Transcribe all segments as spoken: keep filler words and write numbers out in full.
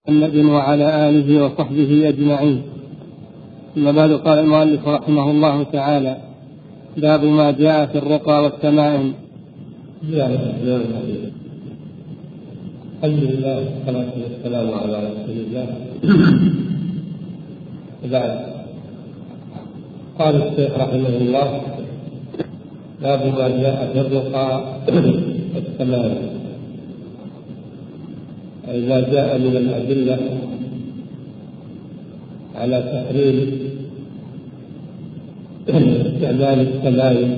محمد وعلى آله وصحبه أجمعين. ثم بعد، قال المؤلف رحمه الله تعالى: باب ما جاء في الرقى والتمائم. الحمد لله والصلاة والسلام على رسول الله. بعد، قال الشيخ رحمه الله: باب ما جاء في الرقى والتمائم، أي ما جاء من الأدلة على تحريم استعمال التمائم.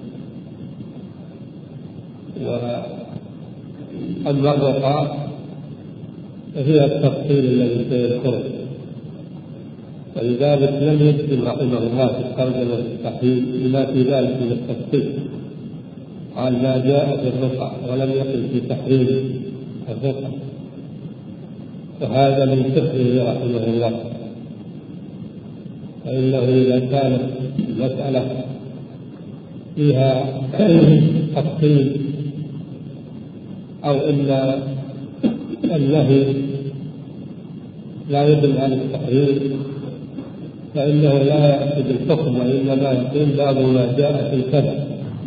وأما الرقى فهي التفصيل الذي سيذكره، ولذلك لم يكتب رحمه الله في الترجمة التحريم لما في ذلك من التفصيل، قال ما جاء في الرقى ولم يقل في تحريم الرقى، وهذا من فقهه رحمه الله. فإنه إذا كانت المسألة فيها تفصيل أو إن النهي لا يدل على التحريم فإنه لا يأتي بالحكم، وإنما يقول باب ما جاء في كذا.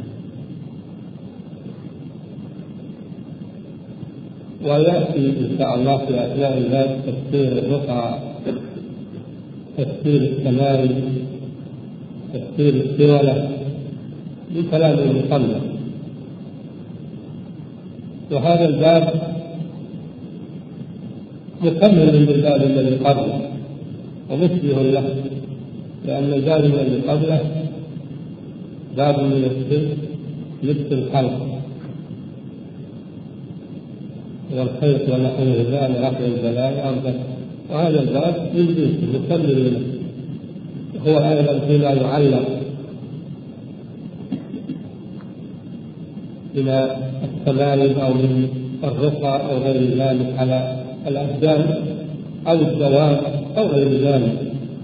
ويأتي إن شاء الله في أثناء الباب تفسير الرقى، تفسير التمائم، تفسير السولة من كلام المصنف. وهذا الباب مكمل للباب الذي قبله ومشبه له، لأن الباب الذي قبله باب من السلك لبس الحلق والخيط ونحو ذلك رفع البلاء أرضه، وهذا الباب من جنسه مكمل له، هو أيضا فيما يعلق من التمائم أو من الرقى أو غير ذلك على الأبدان أو الدواب أو غير ذلك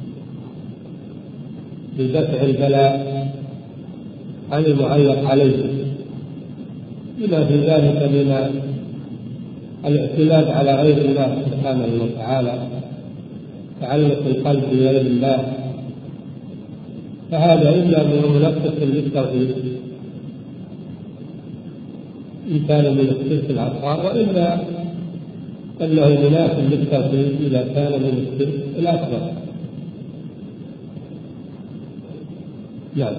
بدفع البلاء عن المعلق عليه، بما في ذلك من الاعتماد على غير الله سبحانه وتعالى، تعلق القلب بغير الله، فهذا إلا من منقص للتوحيد إن كان من الشرك الأصغر، وإلا أنه مناف للتوحيد إذا كان من الشرك الأكبر. نعم.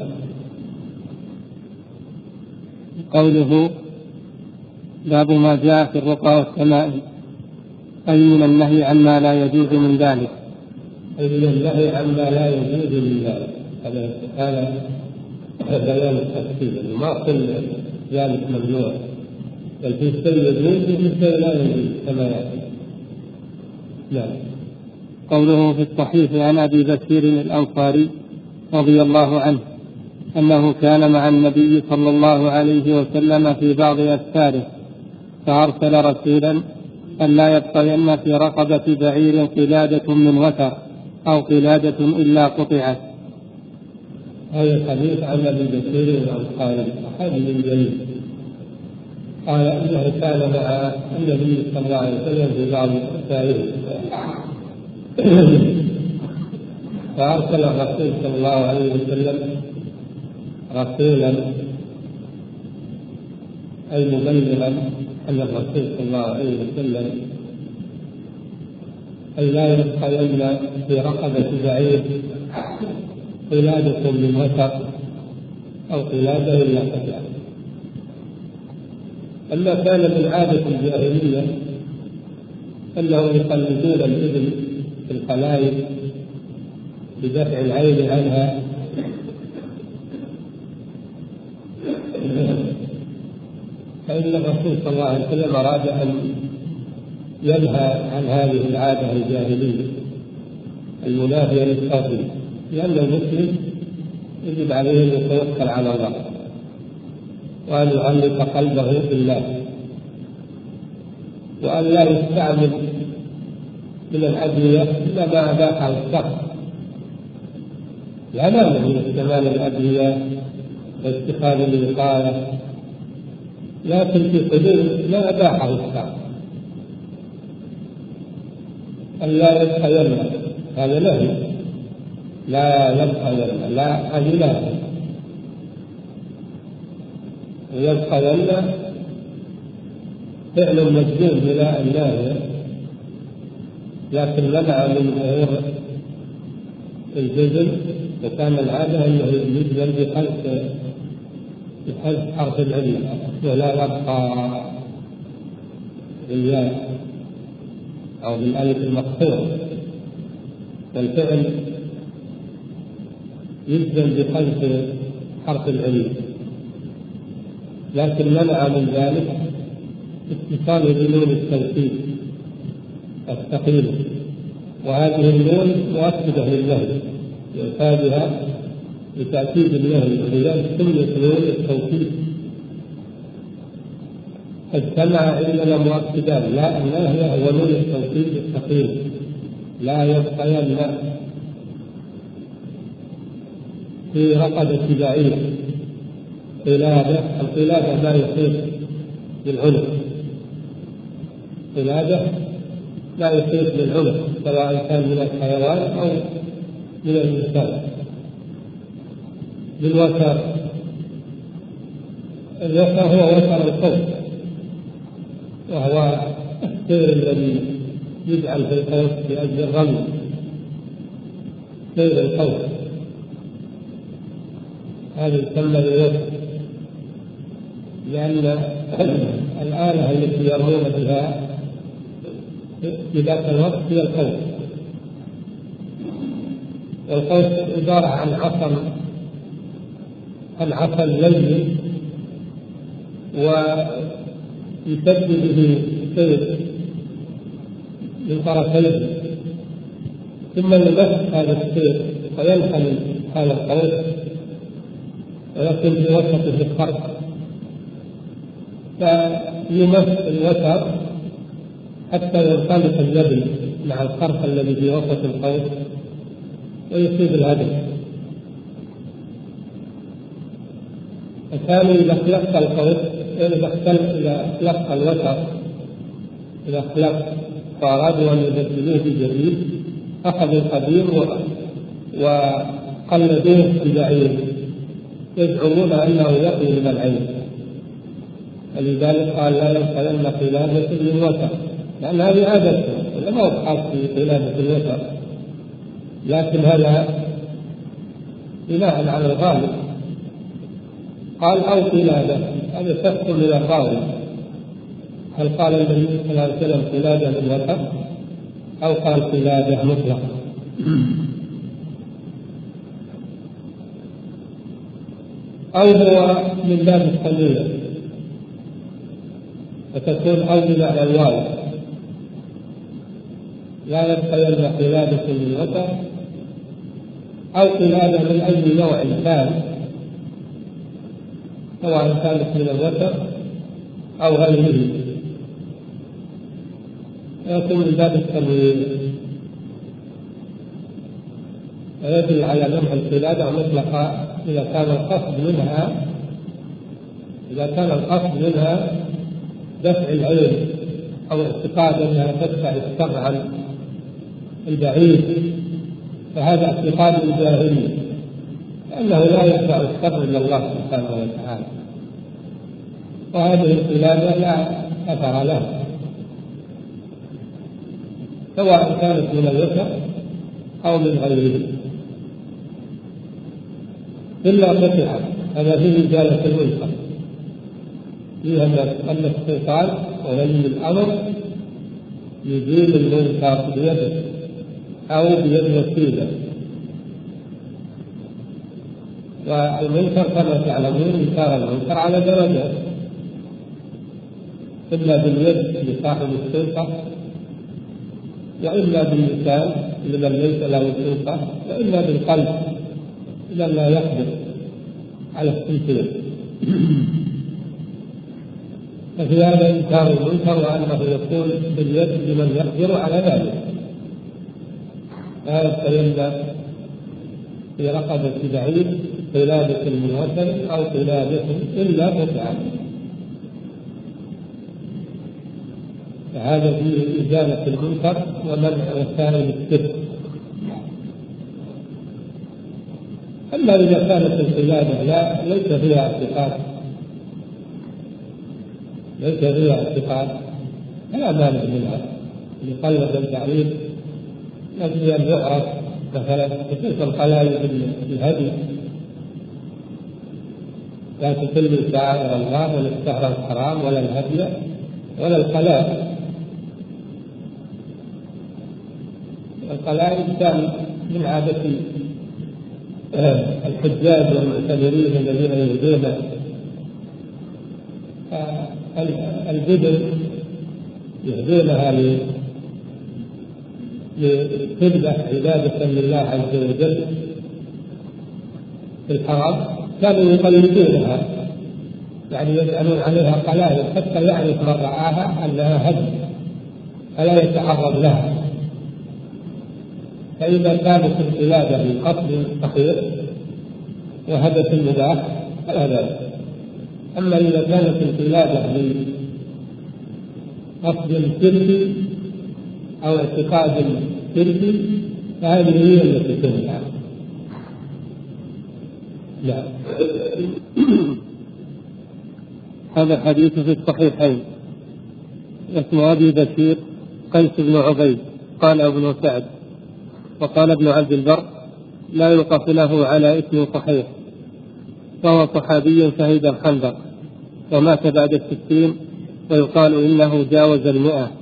قوله باب ما جاء في الرقى والتمائم، أي من النهي عما لا يجوز من ذلك، أي من النهي عما لا يجوز من ذلك. هذا بيان التفصيل، ما كل ذلك ممنوع، بل في شيء يجوز وفي شيء لا يجوز كما يأتي. نعم. قوله في الصحيح عن أبي بكر الأنصاري رضي الله عنه أنه كان مع النبي صلى الله عليه وسلم في بعض أسفاره، فأرسل رسولا أن لا يبقين في رقبة بعير قلادة من وتر أو قلادة إلا قطعت. هذا الحديث عن أبي بكر الأنصاري صحابي جليل، قال إنه كان مع النبي صلى الله عليه وسلم في بعض أسفاره، فأرسل الرسول صلى الله عليه وسلم رسولا أي مبلغا أن الرسول صلى الله عليه وسلم أي لا يبقين في رقبة بعير قلادة من وتر أو قلادة إلا قطعت. أما كان من عادة الجاهلية أنهم يقلدون الإبل في القلائد بدفع العين عنها، فإن الرسول صلى الله عليه وسلم أراد أن ينهى عن هذه العادة الجاهلية المنافية للتوحيد، لأن المسلم يجب عليه أن يتوكل على الله وأن يعلق قلبه بالله، وأن لا يستعمل من الأدوية إلا ما أباحه الشرع. لا مانع من استعمال الأدوية واتخاذ الوقاية، لكن في حدود ما أباحه الشرع، أن لا يبقين، هذا نهي، لا يبقين، لا هذه لا يبقين فعل مجزوم بلا الناهية، لكن منع من ظهور الجزم، وكان العادة أنه يجزم بحذف بحذف حرف العلة ولا يبقى بالياء أو بالألف المقصورة، والفعل يجزم بحذف حرف العلة، لكن منع من ذلك اتصال بنون التوكيد الثقيلة، وهذه النون مؤكدة للنهي يؤتى بها لتأكيد النهي، ولذلك سميت نون التوكيد. اجتمع إلا مؤكدان، لا النهي هو نون التوكيد الثقيل، لا يبقين في رقبة بعير قلادة، القلادة ما يصير بالعنق، قلادة لا يصير بالعنق سواء كان من الحيوان أو من الإنسان. بالوتر، الوتر هو وتر القوس، وهو السير الذي يجعل في القوس لأجل الرمل، سير القوس هذا يسمى بالوتر، لأن الآلة التي يرمون بها في ذاك الوقت هي القوس، والقوس عبارة عن عصا عن عصا لين ويسد به السير من طرفيه، ثم يمس هذا السير وينحل هذا القوس ويكون في وسطه الخرق، فيمس الوتر حتى ينطلق النبل مع الخرق الذي في وسط القوس ويصيب الهدف. فكانوا إذا خلق القوس، إذا خلق الوتر، إذا خلق فأرادوا أن يبدلوه بجديد أخذوا القديم وقلدوه ببعير يزعمون أنه يقي من العين، فلذلك قال لا يبقين قلادة من وتر، لأن هذه عادته ولا هو خاص بقلادة الوتر، لكن هذا بناء على الغالب. قال أو قلادة، هذا شخص من الراوي، هل قال النبي صلى الله عليه وسلم قلادة من وتر أو قال قلادة مطلقة؟ أو هو من باب التمييز، فتكون أو بمعنى الواو، لا يبقين قلادة من وتر أو قلادة من أي نوع كان، سواء كانت من الوتر أو غيره، يكون من باب التمييز، ويدل على نوع القلادة مطلقة إذا كان القصد منها إذا كان القصد منها دفع العين أو اعتقاد أنها تدفع الشر عن البعيد، فهذا اعتقاد الجاهلي، لأنه لا يدفع الشر إلا الله سبحانه وتعالى، وهذه القلادة لا أثر لها سواء كانت من الوتر أو من غيره إلا قطعت. هذا فيه إزالة المنكر، فيها أن السلطان ولي الأمر يزيل المنكر بيده أو بيد وسيلة، والمنكر كما تعلمون إنكار المنكر على درجات، إما باليد لصاحب السلطة، وإما باللسان لمن ليس له سلطة، وإما بالقلب لمن لا يقدر على التنفيذ. ففي هذا إنكار المنكر، وأنه يكون باليد لمن يقدر على ذلك، لا يبقين في رقبة بعيد قلادة من وتر أو قلادة إلا قطعا. فهذا فيه إزالة المنكر ومنع وسائل الشرك. أما إذا كانت القلادة لا ليس فيها اعتقاد ليس فيها اعتقاد فلا مانع منها لقلد البعير نجي أن يعرف مثلا تلك القلائد في الهدي لا تسلم شعائر الله ولا الشهر الحرام ولا الهدي ولا القلائد. القلائد كان من عادة الحجاج والمعتمرين الذين يهدون البدن يهدونها لتذبح عبادة لله عز وجل في الحرم، كانوا يقلدونها يعني يجعلون عليها قلائد حتى يعرف من رآها أنها هدي فلا يتعرض لها. فإذا كانت القلادة بقصد صحيح وهدف مباح فلا بأس. أما إذا كانت القلادة بقصد شركي أو اعتقاد شركي فهذه هي التي تنفع. لا. هذا حديث في الصحيحين. اسم أبي بشير قيس بن عبيد قال ابن سعد وقال ابن عبد البر لا يوقف له على اسم صحيح، فهو صحابي شهيد الخندق ومات بعد الستين ويقال إنه جاوز المئة.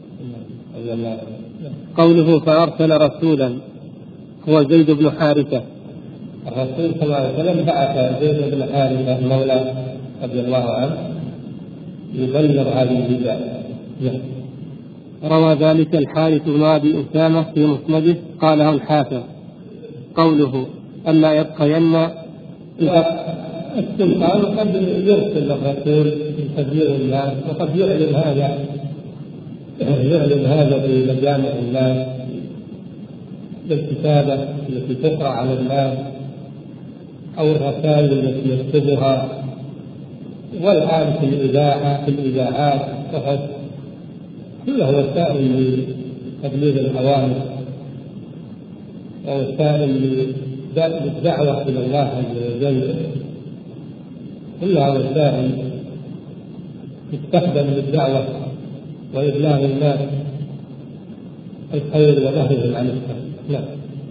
قوله فأرسل رسولا هو زيد بن حارثة. الرسول صلى الله عليه وسلم بعث زيد بن حارثة مولى رضي الله عنه يبلغ هذه البداية. روى ذلك الحارث بن أبي أسامة في مسنده قاله الحافظ. قوله ألا يبقين السلطان قد يرسل الرسول لتبليغ الناس وقد يعلن هذا يعلن هذا في مجامع الناس بالكتابة التي تقرأ على الناس أو الرسائل التي يكتبها، والآن في الإذاعة في الإذاعات فقط كلها وسائل لتبليغ الأوامر ووسائل للدعوة إلى الله عز وجل، كلها وسائل تستخدم للدعوة وإبلاغ الناس الخير ونهيهم عن الشر. لا.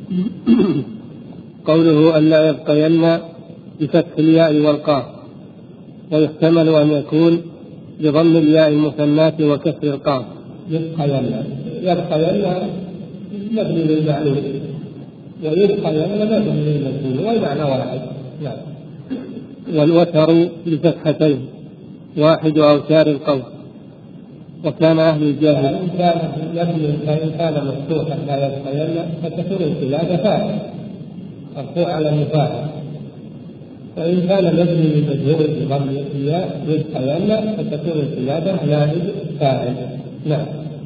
قوله ألا يبقين بفتح الياء والقاف، ويحتمل أن يكون بضم الياء المثناة وكسر القاف. يبقين يبقين مبني للمعلوم ويبقين مبني للمجهول والمعنى واحد. لا. والوتر بفتحتين واحد أوتار القوس. وكان أهل الجاهل إن كان إن كان مفتوحا لا يبقين فتكون القلادة فاعل مرفوع على مفاعل، وإن كان مبني للمجهول بضم الياء يبقين فتكون القلادة نائب فاعل. نعم.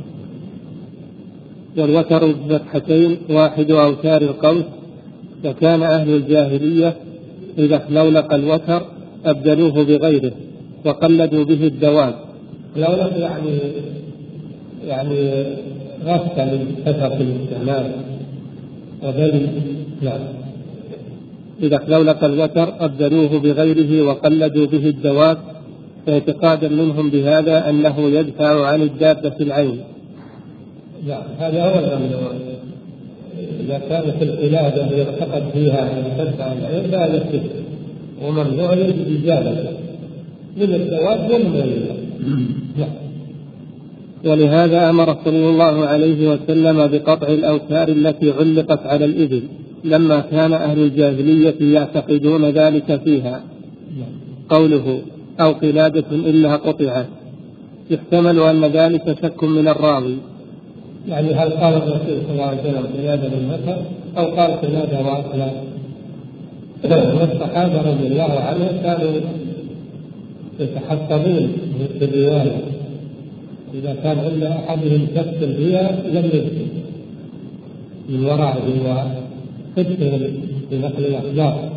والوتر بفتحتين واحد أوتار القوس. وكان أهل الجاهلية إذا لولق الوتر أبدلوه بغيره وقلدوا به الدواب. لولق يعني يعني غسل كثرة الاستعمال وبل. نعم. إذا لولق الوتر أبدلوه بغيره وقلدوا به الدواب، فاعتقادا منهم بهذا أنه يدفع عن الدابة العين. نعم هذا هو الأمر. إذا كانت القلادة يعتقد فيها أن تدفع العين لا يكفي، وممنوع الإجابة من الدواب ومن غيرها. ولهذا أمر صلى الله عليه وسلم بقطع الأوتار التي علقت على الإبل لما كان أهل الجاهلية يعتقدون ذلك فيها. قوله أو قلادة إلا قطعت، يحتمل أن ذلك شك من الراوي، يعني هل قال الرسول صلى الله عليه وسلم قلادة للمثل أو قال قلادة وأصلا؟ والصحابة رضي الله عنهم كانوا يتحفظون في الرواية، إذا كان عند أحدهم شك فيها لم يكتب من ورائه وخبثه في نقل الأخبار.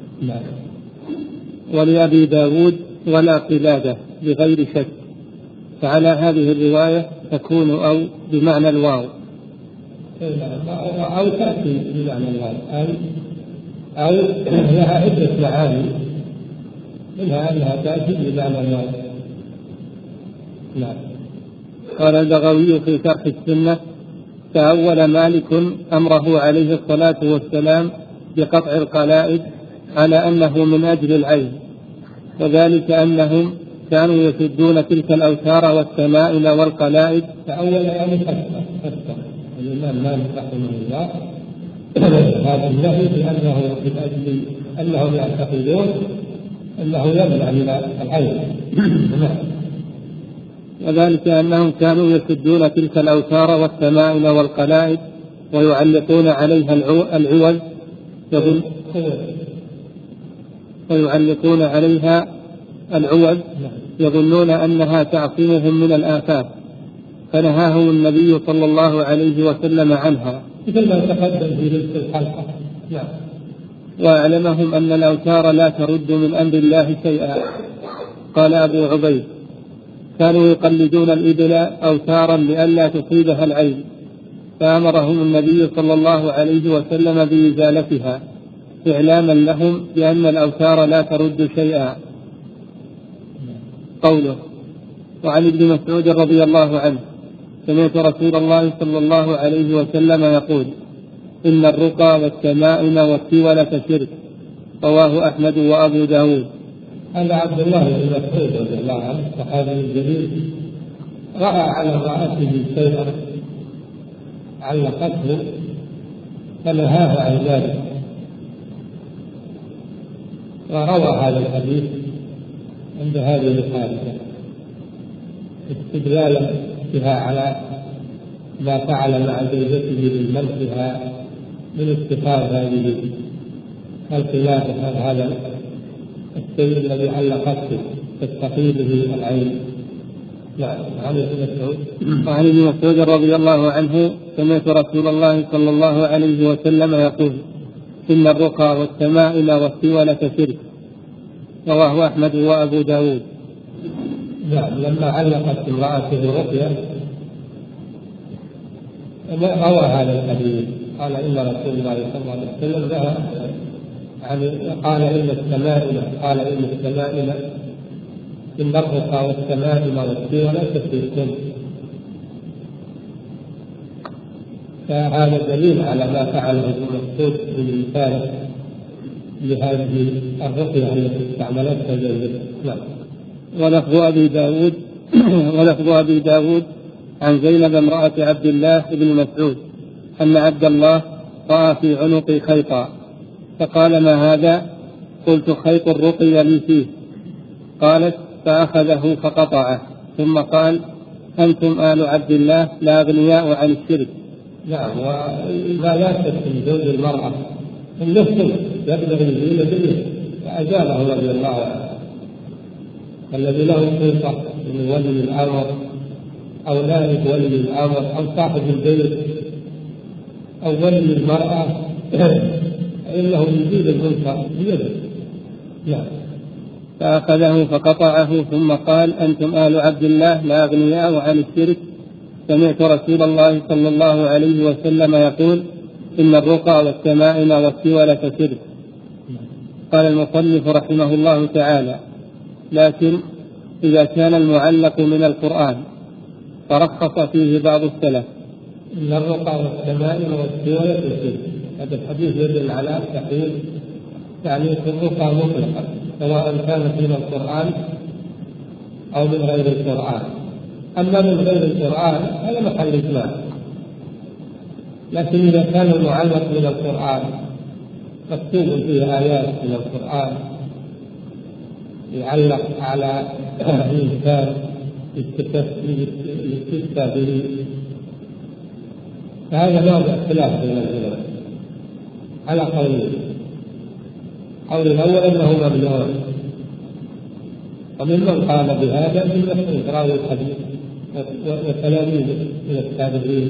ولأبي داود ولا قلادة بغير شك، فعلى هذه الرواية تكون أو بمعنى الواو، أو تأتي بمعنى الواو، أو لها عدة معاني، منها أنها تأتي بمعنى الواو. نعم. قال البغوي في شرح السنة: تأول مالك أمره عليه الصلاة والسلام بقطع القلائد على أنه من أجل العين، وذلك أنهم كانوا يسدون تلك الأوتار والتمائم والقلائد. تأول يعني فسر الإمام مالك رحمه الله هذا النهي بأنه من أجل أنهم يعتقدون أنه يمنع من العين وذلك أنهم كانوا يسدون تلك الأوتار والتمائم والقلائد ويعلقون عليها العوز ويعلقون عليها العوز يظنون أنها تعصمهم من الآفات، فنهاهم النبي صلى الله عليه وسلم عنها مثل ما تقدم في لبس الحلقة. وأعلمهم أن الأوتار لا ترد من أمر الله شيئا. قال أبو عبيد: كانوا يقلدون الإبل أوتارا لئلا تصيبها العين، فأمرهم النبي صلى الله عليه وسلم بإزالتها إعلاما لهم بأن الأوتار لا ترد شيئا. قوله: وعن ابن مسعود رضي الله عنه: سمعت رسول الله صلى الله عليه وسلم يقول: إن الرقى والتمائم والتولة شرك. رواه أحمد وأبو داود. هذا عبد الله بن مسعود رضي الله عنه صحابي الجليل رأى على امرأته شيئا علقته فنهاه عن ذلك، وروى هذا الحديث عند هذه الحادثة استدلالا بها على ما فعل مع زوجته لمنعها من اتخاذ هذه الخلافة، هذا الشيء الذي علقته تستفيد به العين. نعم. عن ابن مسعود رضي الله عنه: سمعت رسول الله صلى الله عليه وسلم يقول: إن الرقى والتمائم والتولة شرك. رواه أحمد وأبو داود. نعم. لما علقت امرأته رقية روى هذا الحديث، قال إن رسول الله صلى الله عليه وسلم لها يعني قال إن التمائم قال إن التمائم إن الرقى والتمائم والتولة شرك. فهذا دليل على ما فعله ابن مسعود بالمثال لهذه الرقية التي استعملتها زوجته. نعم. ولفظ أبي داود ولفظ أبي داود عن زينب امرأة عبد الله بن مسعود أن عبد الله رأى في عنقي خيطا فقال: ما هذا؟ قلت: خيط الرقي لي فيه. قالت: فأخذه فقطعه ثم قال: أنتم آل عبد الله لا أغنياء عن الشرك. نعم. وإذا لا تكن زوج المرأة النفس يبلغ الدين به فأجابه رضي الله عنه. الذي له خيطة من ولي الأمر أو نائب ولي الأمر أو صاحب البيت أو ولي المرأة فإنه يزيد المنكر بيده. نعم. فأخذه فقطعه ثم قال: أنتم آل عبد الله لا أغنياء عن الشرك. سمعت رسول الله صلى الله عليه وسلم يقول: إن الرقى والتمائم والتولة شرك. قال المصنف رحمه الله تعالى: لكن إذا كان المعلق من القرآن فرخص فيه بعض السلف. إن الرقى والتمائم والتولة شرك، هذا الحديث يدل على تحريم يعني في الرقى مطلقا سواء كانت من القرآن أو من غير القرآن. أما من غير القرآن هذا محل إجماع، لكن إذا كان المعلق من القرآن مكتوب فيه آيات من القرآن يعلق على الإنسان يستفتى به فهذا موضع خلاف بين العلماء على قولين. قول الأول أنه ممنوع، وممن قال بهذا ابن مسعود راوي الحديث وتلاميذه من التابعين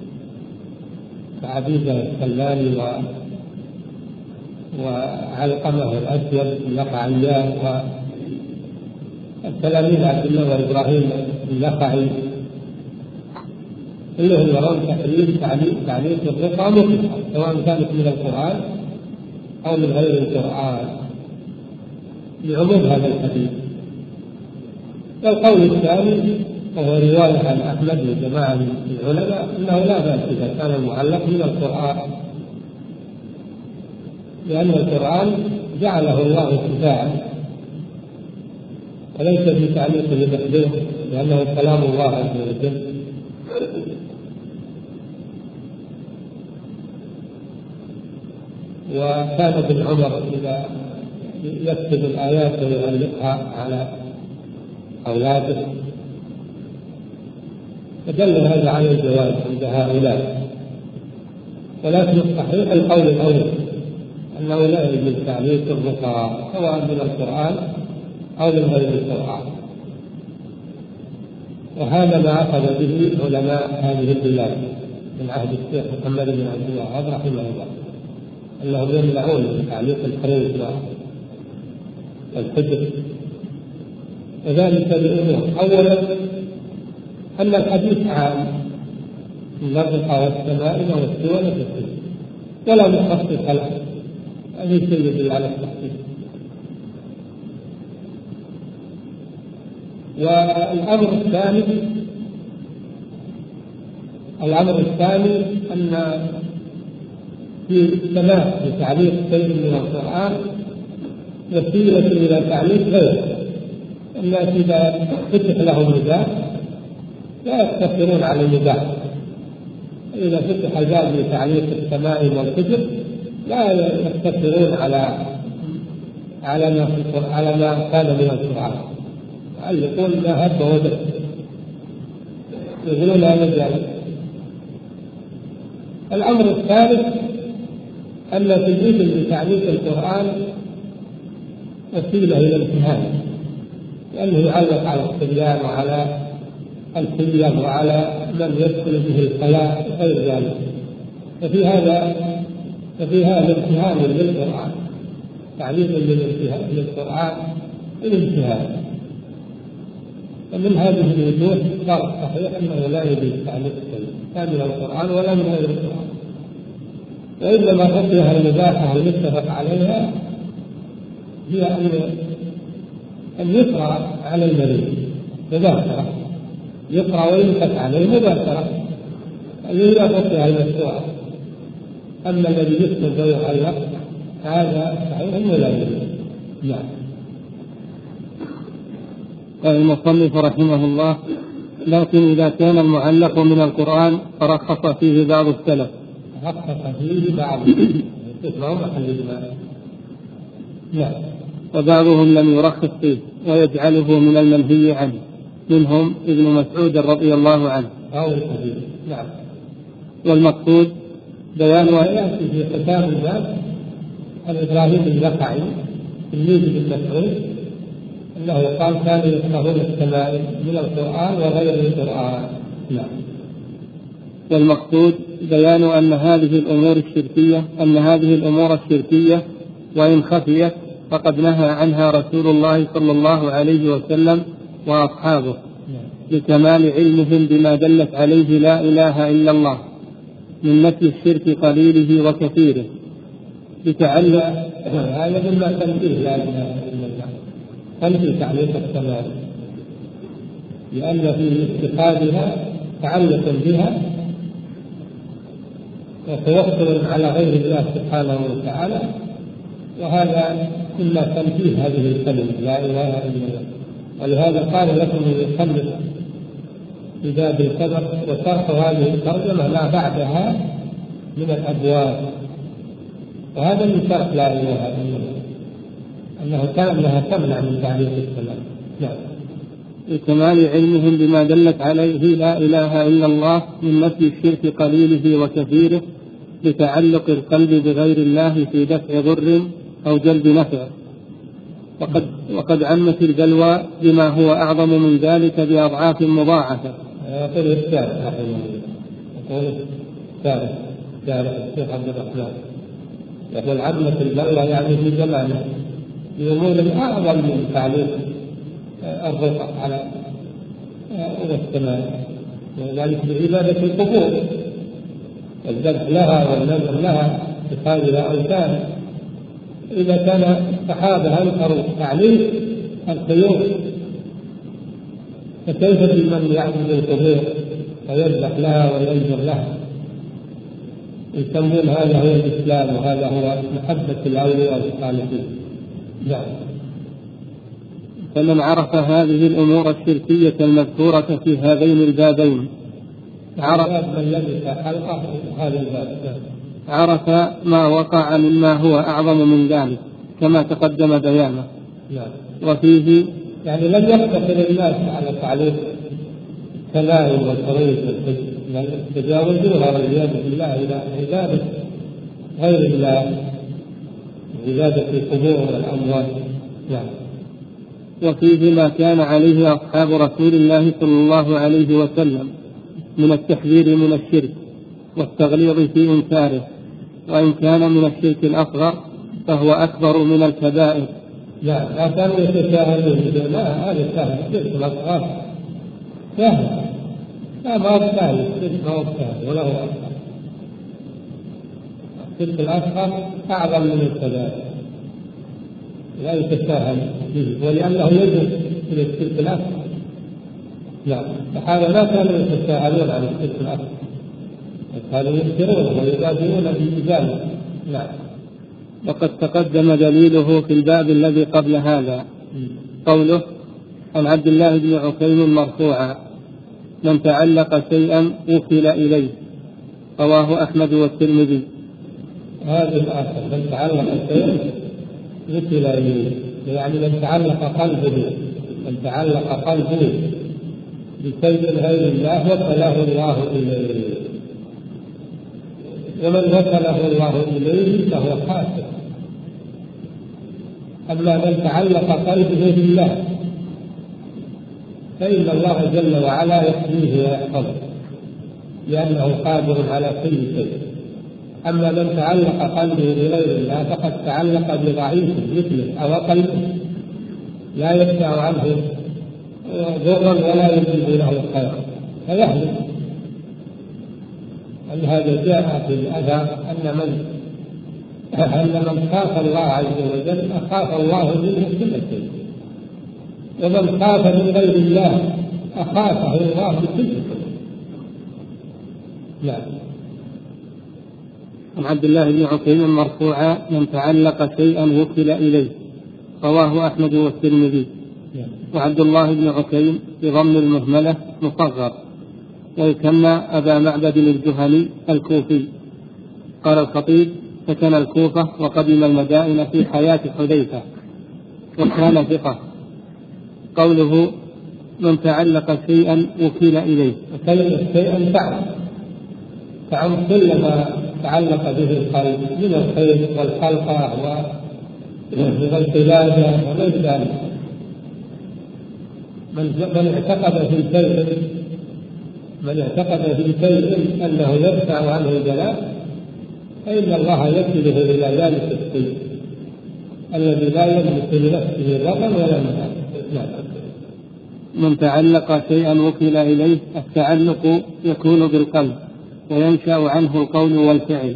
كعبيدة السلماني وعلقمة الأسود النقعيان تلاميذ عبد الله وإبراهيم النخعي كلهم يرون تحريم تعليق الرقى مطلقا سواء كانت من القرآن أو من غير القرآن لعموم هذا الحديث. القول الثاني وهو رواية عن أحمد وجماعة من العلماء أنه لا بأس إذا كان المعلق من القرآن، لأن القرآن جعله الله شفاعا وليس في تعليقه بمحذوف لأنه كلام الله عز وجل. وكان ابن عمر إذا يكتب الآيات ويعلقها على أولاده فدل هذا على الجواز عند هؤلاء. ولكن الصحيح القول الأول أنه لا يجوز تعليق الرقى سواء من القرآن أو من غير القرآن، وهذا ما أخذ به علماء هذه البلاد من عهد الشيخ محمد بن عبد الوهاب رحمه الله، أنهم يمنعون من تعليق الخروج والحجر، وذلك لأمور. أولا أن الحديث عام من الرقى والسماء والسور والسجود ولا مخصص له، هذه يدل على التخصيص. والأمر الثاني الأمر الثاني أن في السماء بتعليق شيء من القرآن وسيلة إلى تعليق غيره. الناس إذا فتح لهم مجال لا يقتصرون على المباح، إذا فتح الباب لتعليق السماء والحجر لا يقتصرون على على ما على ما كان من القرآن، يقول ما هب وبس، يقولون لا مجال. الأمر الثالث أن في الجزء بتعليق القرآن وسيلة إلى الامتهان، لأنه يعلق على الصبيان وعلى الحلية وعلى من يدخل به الخلاء غير ذلك، ففي هذا ففي هذا امتهان للقرآن، تعليق للقرآن الامتهان. فمن هذه الوجوه صار صحيح أنه لا يجوز تعليق شيء لا من القرآن ولا من غير القرآن، وإنما حكمها المباحة المتفق عليها هي أن أن يقرأ على المريض مباشرة، يقرأ وينفث عليه مباشرة، هذه لا حكمها المشروع. أما الذي يسكت ويعلق هذا صحيح أنه لا يجوز. نعم. قال المصنف رحمه الله: لكن إذا كان المعلق من القرآن فرخص فيه بعض السلف. رخص فيه بعض نعم. وبعضهم لم يرخص فيه ويجعله من المنهي عنه، منهم ابن مسعود رضي الله عنه. نعم. والمقصود بيان ويأتي في كتاب الباب عن إبراهيم النخعي تلميذ ابن مسعود أنه قال كانوا يكرهون السماء من القرآن وغير القرآن. نعم. والمقصود بيان أن هذه الأمور الشركية أن هذه الأمور الشركية وإن خفيت فقد نهى عنها رسول الله صلى الله عليه وسلم وأصحابه لكمال علمهم بما دلت عليه لا إله إلا الله من نفي الشرك قليله وكثيره، لتعلق هذا مما تنفيه لا إله إلا الله، تنفي تعليق السماء، لأن في اتخاذها تعلق بها وتوكل على غير الله سبحانه وتعالى، وهذا مما تنفيه هذه الكلمة لا إله إلا الله. ولهذا قال لكم المصنف في باب القدر وشرح هذه الترجمة ما بعدها من الأبواب، وهذا من شرح لا إله إلا الله أنه كان لها تمنع من تعليق السماء. نعم. لكمال علمهم بما دلت عليه لا إله إلا الله من نفي الشرك قليله وكثيره، لتعلق القلب بغير الله في دفع ضر أو جلب نفع. وقد, وقد عمت البلوى بما هو أعظم من ذلك بأضعاف مضاعفة. يقول الثالث رحمه الله، يقول الثالث ثالث الشيخ عبد الرحمن يقول عمت البلوى يعني في زمانه بأمور أعظم من تعليق الرقى على السماء، وذلك بعبادة القبور والذبح لها والنذر لها اتخاذ أوثان. إذا كان الصحابة أنكروا تعليم القيود فكيف بمن يعبد القبور ويذبح لها وينذر لها؟ يسمون هذا هو الإسلام وهذا هو محبة الأولياء الصالحين. نعم. فمن عرف هذه الأمور الشركية المذكورة في هذين البابين عرف من لبس حلقة هذا الباب عرف ما وقع مما هو أعظم من ذلك كما تقدم بيانه. نعم. وفيه يعني لم يقتصر الناس على تعليق التلاعب والطريق بل تجاوزوها والعياذ بالله إلى عبادة غير الله، عبادة القبور والأموات. نعم. وفيه ما كان عليه أصحاب رسول الله صلى الله عليه وسلم من التحذير من الشرك والتغليظ في إنكاره، وإن كان من الشرك الأصغر فهو أكبر من الكبائر. لا لا كانوا يتساهلون، لا هذا سهل، الشرك الأصغر سهل، لا ما هو سهل، الشرك ما هو سهل ولا هو أصغر. الشرك الأصغر أعظم من الكبائر لا يتساهل به، ولأنه يجب إلى الشرك الأصغر. لا الصحابة لا كانوا يتساهلون عن الشرك الأصغر، كانوا يذكرونه ويبادرون بذلك. نعم. وقد تقدم دليله في الباب الذي قبل هذا قوله عن عبد الله بن عكيم مرفوعا: من تعلق شيئا وكل إليه، رواه أحمد والترمذي. هذا الآخر من تعلق شيئا وكل إليه، يعني من تعلق قلبه من تعلق قلبه بشيء غير الله وكله الله إليه، ومن وكله الله إليه فهو خاسر. أما من تعلق قلبه بالله فإن الله جل وعلا يحميه ويحفظه لأنه قادر على كل شيء. أما من تعلق قلبه بغير الله فقد تعلق بضعيف مثله أو أقل لا يدفع عنه ضرا ولا يجلب له خيرا فيهلك. أن هذا جاء في الأثر أن من أن من خاف الله عز وجل أخاف الله منه كل شيء، ومن خاف من غير الله أخافه الله بكل شيء. نعم. عن عبد الله بن عكيم مرفوعا: من تعلق شيئا وكل إليه، رواه أحمد والترمذي. وعبد الله بن عكيم بضم المهملة مصغر، ويكنى أبا معبد الجهني الكوفي. قال الخطيب: سكن الكوفة وقدم المدائن في حياة حذيفة وكان ثقة. قوله من تعلق شيئا وكل إليه، وكلمة شيئا تعم تعم كل ما تعلق به القلب من الخير والخلقة والقلادة وغير ذلك. من اعتقد في شيء من اعتقد في شيء أنه يدفع عنه البلاء فإن الله يكله إلى ذلك الشيء الذي لا يملك لنفسه ضرا ولا نفعا. من تعلق شيئا وكل إليه، التعلق يكون بالقلب وينشأ عنه القول والفعل،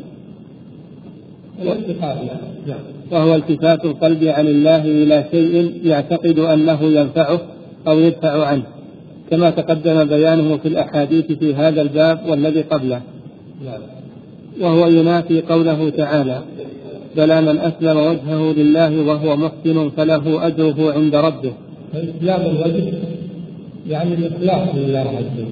وهو التفات القلب عن الله إلى شيء يعتقد أنه ينفعه أو يدفع عنه، كما تقدم بيانه في الأحاديث في هذا الباب والذي قبله. وهو ينافي قوله تعالى: بلى من أسلم وجهه لله وهو محسن فله أجره عند ربه. إسلام الوجه يعني الإخلاص لله عز وجل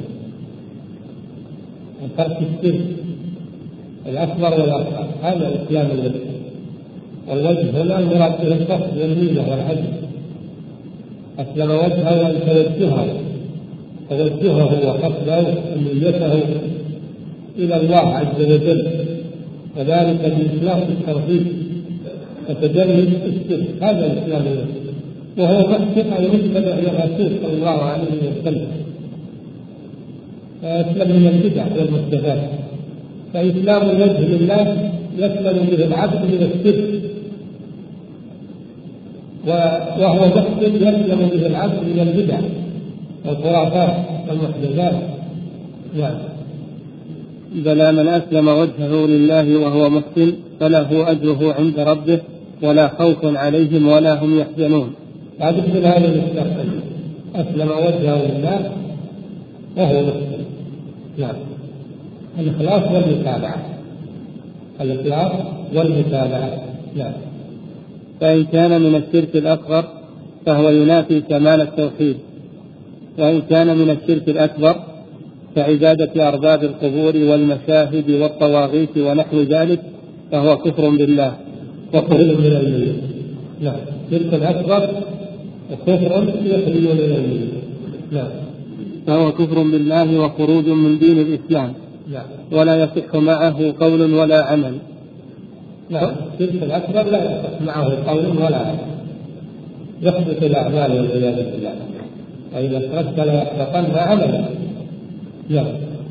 وترك الشرك الأكبر والأصغر، هذا إسلام الوجه. والوجه هنا المراد به القصد والنية والعزم. أسلم وجهه أن توجهه توجهه وقصده ونيته إلى الله عز وجل، وذلك بإخلاص التوحيد وتجنب الشرك. هذا الإسلام الوجه، وهو متبع يتبع الرسول صلى الله عليه وسلم، فيسلم من البدع والمحدثات. فإسلام الوجه لله يسلم به العبد من الشرك وهو محسن يسلم به العبد من البدع والخرافات والمحدثات. نعم. بلى من أسلم وجهه لله وهو محسن فله أجره عند ربه ولا خوف عليهم ولا هم يحزنون. هذا مثل هذا المستقبل أسلم وجهه لله وهو محسن. نعم. الإخلاص والمتابعة، الإخلاص والمتابعة. نعم. فإن كان من الشرك الأصغر فهو ينافي كمال التوحيد، وإن كان من الشرك الأكبر كعبادة أرباب القبور والمشاهد والطواغيت ونحو ذلك فهو كفر بالله وخروج من الملة. نعم. الشرك الأكبر وكفر يخرج من الملة. نعم. فهو كفر بالله وخروج من دين الإسلام. نعم. ولا يصح معه قول ولا عمل. نعم. الشرك الأكبر لا يصح معه قول ولا عمل، يحدث الأعمال والعياذ بالله، وإذا أشركت ليحبطن عملا. نعم.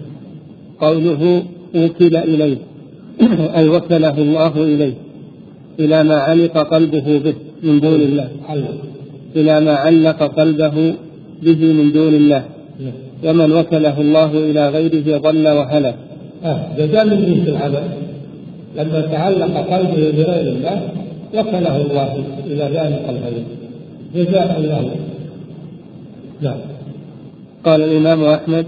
قوله وكل إليه أي وكله الله إليه، إلى ما علق قلبه به من دون الله، إلى ما علق قلبه به من دون الله. ومن وكله الله إلى غيره ضل وهلك. آه جزاء من جنس العمل، لما تعلق قلبه بغير الله وكله الله إلى ذلك الغير جزاء له. نعم. قال الإمام أحمد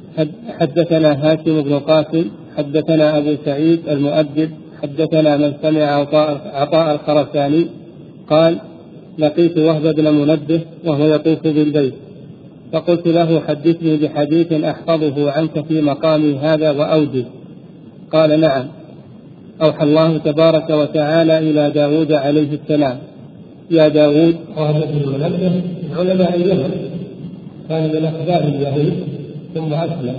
حدثنا هاشم بن قاسم حدثنا أبو سعيد المؤدب حدثنا من سمع عطاء الخرساني قال لقيت وهب بن منبه وهو يطوف بالبيت فقلت له حدثني بحديث أحفظه عنك في مقامي هذا وأوجه. قال نعم. أوحى الله تبارك وتعالى إلى داود عليه السلام يا داود. وهب بن منبه من علماء اليمن، كان من أخبار اليهود ثم أسلم،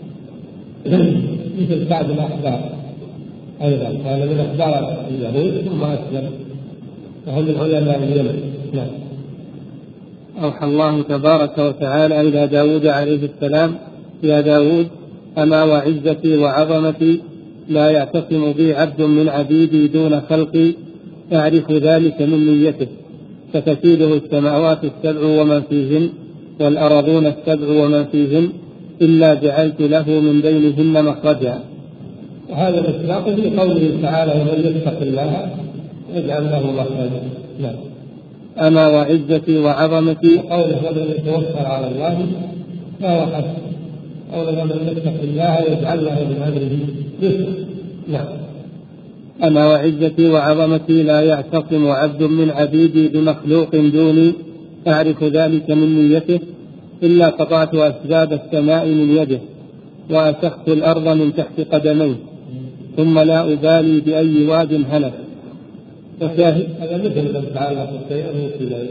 مثل بعض الأخبار أيضا كان من أخبار اليهود ثم أسلم، وهم من علماء اليمن. نعم. أوحى الله تبارك وتعالى إلى داود عليه السلام يا داود أما وعزتي وعظمتي لا يعتصم بي عبد من عبيدي دون خلقي أعرف ذلك من نيته فتكيده السماوات السبع ومن فيهن والأرضون السبع ومن فيهن إلا جعلت له من بينهن مخرجا. وهذا الإطلاق في قوله تعالى ومن يتق الله يجعل له مخرجا. نعم. أما وعزتي وعظمتي قوله ومن يتوكل على الله فهو حسن، قوله ومن يتق الله يجعل له من أمره يسرا. نعم. أما وعزتي وعظمتي لا يعتصم عبد من عبيدي بمخلوق دوني أعرف ذلك من نيته إلا قطعت أسباب السماء من يده وأسخت الأرض من تحت قدميه ثم لا أبالي بأي واد هلك. هذا مثل من تعالى في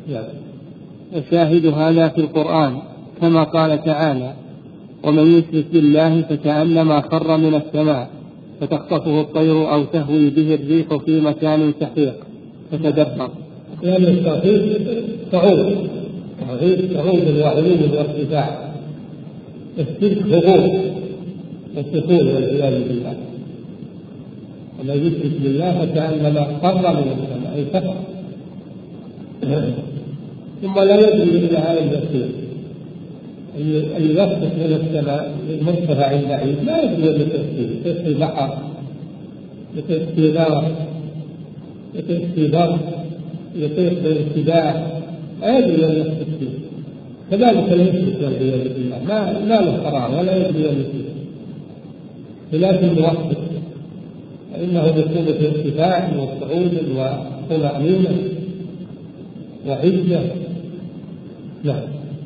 وشاهد هذا في القرآن كما قال تعالى ومن يشرك بالله فكأنما خر من السماء فتخطفه الطير أو تهوي به الريح في مكان سحيق فتدبر. لأن التوحيد تعود تعود وعلوم وارتفاع، الشرك هبوط والسكون والعياذ بالله. ومن يشرك بالله فكأنما خر من السماء أي سقط ثم لا يدري إلا أين يصير، أن يسقط من السماء مرتفع بعيد لا يدري أن يصير في البحر يصير نار يصير ضرب يصير ارتداع لا يدري أن يسقط فيه. كذلك المشرك والعياذ بالله ما ما له قرار ولا يدري أن يصير، خلاف الموحد فإنه يكون في ارتفاع وصعود وطمأنينة وعزة. نعم.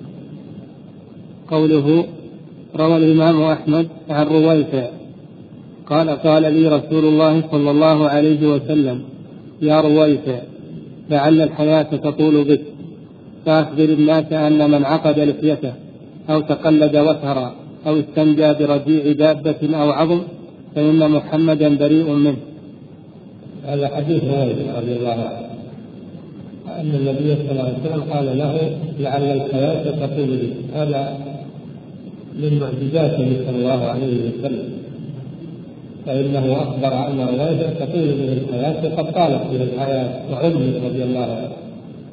قوله روى الإمام أحمد عن رويفع قال قال لي رسول الله صلى الله عليه وسلم يا رويفع لعل الحياة تطول بك فأخبر الناس أن من عقد لحيته أو تقلد وثرا أو استنجى برجيع دابة أو عظم فإن محمدا بريء منه. هذا حديث رويفع رضي الله عنه أن النبي صلى الله عليه وسلم قال له لعل الحياة تطول بك. هذا من معجزاته صلى الله عليه وسلم، فإنه أخبر أن رويفع تطول به الحياة وقد طالت به الحياة وعمر رضي الله عنه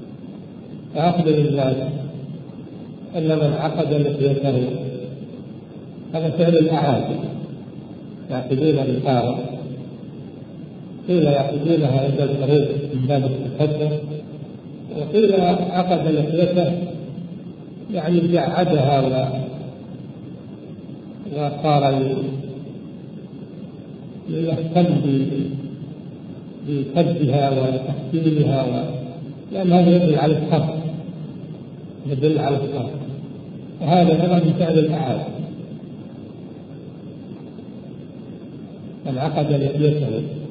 فأخبر الناس أن من عقد لحيته هذا فعل الأعاجم يعقدون الرقاب، قيل يعقدونها عند الخروج من باب التكبر، وقيل عقد لحيته يعني جعدها وصار يهتم بكبها وتحسينها و... لأن هذا يدل على الحق، يدل على الحق، وهذا نوع من فعل الأعاجم. من عقد لحيته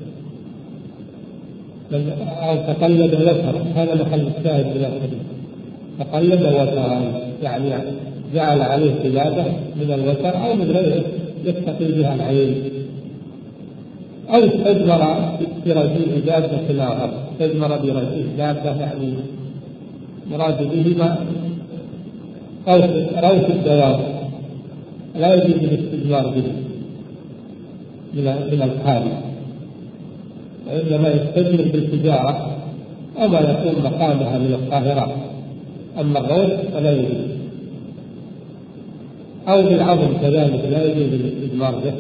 أو تقلد وترا، هذا محل الشاهد من الحديث، تقلد وترا يعني جعل عليه قلادة من الوتر أو من غيره يتقي بها العين، أو استثمر برجيء دابة في الأرض، استثمر برجيء دابة يعني مراد بهما روث الدواب، لا يجوز الاستثمار به من الحال، وإنما يستثمر بالتجارة أو ما يكون مقامها من القاهرة، أما الروث فلا يجوز، أو بالعظم كذلك لا يجوز الاستثمار به،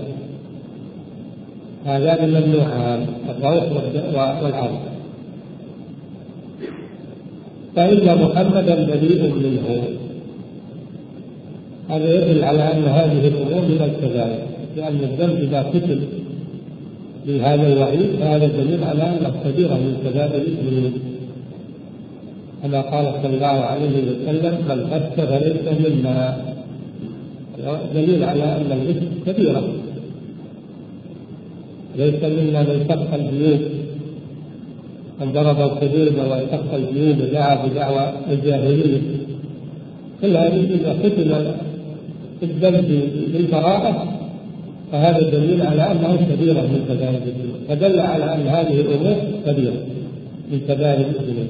هذان ممنوعان الروث والعظم. فإن محمدا بريء منه، هذا يدل على أن هذه الأمور من الكبائر، لأن الذنب إذا كتب بهذا الوعيد فهذا دليل على أنه كبيرة من كبائر الذنوب، كما قال صلى الله عليه وسلم: من غش فليس منا، دليل على أن الغش كبيرة، ليس منا من شق الجيوب، من ضرب الكبير وشق الجيوب ودعا بدعوى الجاهلية، كل هذه إذا كتب الذنب بالبراءة فهذا دليل على أنه كبيرة من كبائر الذنوب، فدل على أن هذه الأمور كبيرة من كبائر الذنوب،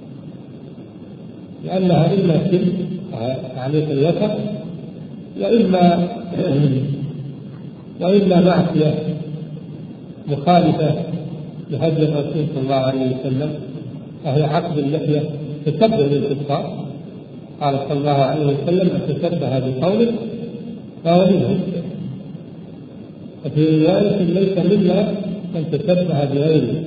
لأنها إما شرك تعليق الوتر، وإما وإما معصية مخالفة لهدي الرسول صلى الله عليه وسلم، فهي عقد اللحية تشبه بالكفار، قال صلى الله عليه وسلم: من تشبه بقوله فهو منهم. وفي رواية: ليس منا من تشبه بغيره.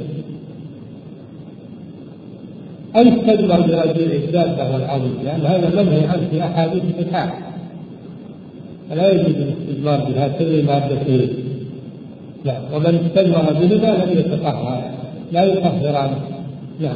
أو استجمع برجيع الدابة والعظم، لأن هذا منهي عنه في أحاديث الصحاح، فلا يجوز الاستجمار بهاتين المادتين. لا، ومن استجمر بهما لم يتطهر، لا يطهران. نعم.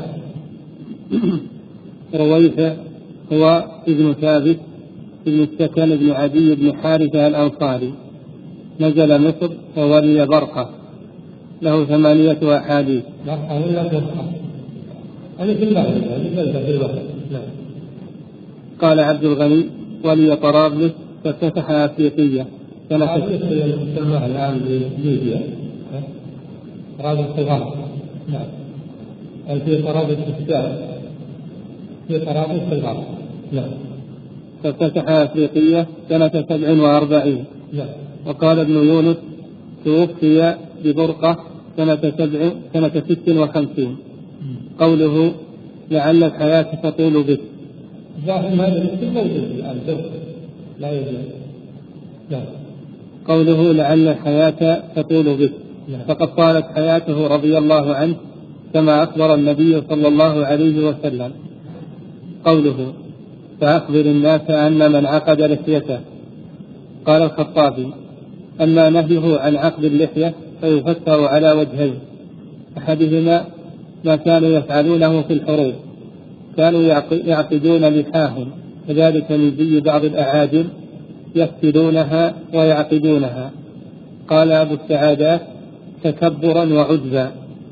رويت هو ابن ثابت ابن السكن بن عدي بن حارثة الأنصاري، نزل مصر وولي برقة، له ثمانية أحاديث. برقة ولا برقة؟ أنا في المغرب، في الوقت. نعم. قال عبد الغني: ولي طرابلس ففتح أفريقية سنة تسمى الآن بليبيا، طرابلس الغرب. نعم. في طرابلس الشام، في طرابلس الغرب. نعم. ففتح أفريقية سنة سبع وأربعين. نعم. وقال ابن يونس: توفي ببرقة سنة سبع سنة ست وخمسين. قوله: لعل الحياة تطول بك، ظاهر هذا الاسم موجود الآن برقة لا يجوز. نعم. قوله: لعل الحياة تطول بك، نعم. فقد طالت حياته رضي الله عنه كما أخبر النبي صلى الله عليه وسلم. قوله: فأخبر الناس أن من عقد لحيته. قال الخطابي: أما نهيه عن عقد اللحية فيفسر على وجهين: أحدهما ما كانوا يفعلونه في الحروب، كانوا يعقدون لحاهم، وذلك من زي بعض الأعاجم يفتلونها ويعقدونها. قال أبو السعادات: تكبرا وعجبا.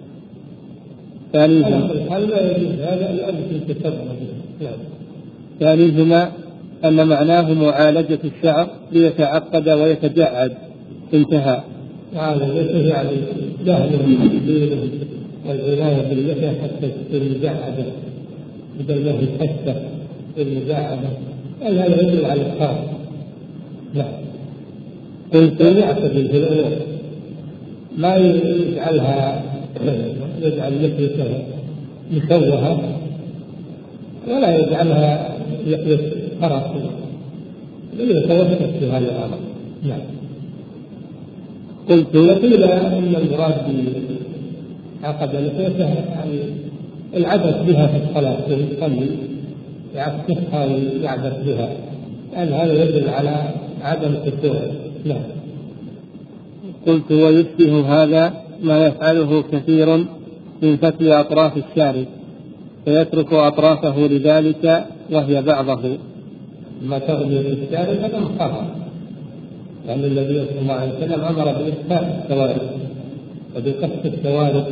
ثانيهما أن معناه معالجة الشعر ليتعقد ويتجعد. انتهى. هذا ليس يعني جهل بالدين والعناية باللحية حتى تصير مجعدة بدل ما هي حتى تصير مجعدة، هذا يدل على الخاص. لا، كنت يعتدل في الأمور، ما يجعلها يجعل لحيته مشوهة ولا يجعلها يحدث فرق يتوسط في هذا الأمر. نعم. قلت وقيل أن المراد بعقد النفاسة يعني العبث بها في الصلاة، يصلي يعكسها ويعبث بها، لأن يعني هذا يدل على عدم خشوع. نعم. قلت ويشبه هذا ما يفعله كثير من فتل أطراف الشارب فيترك أطرافه لذلك وهي بعضه. ما تغني في الشارب هذا محرم، لأن النبي صلى الله عليه وسلم أمر بإخفاء الشوارب وبقص الشوارب.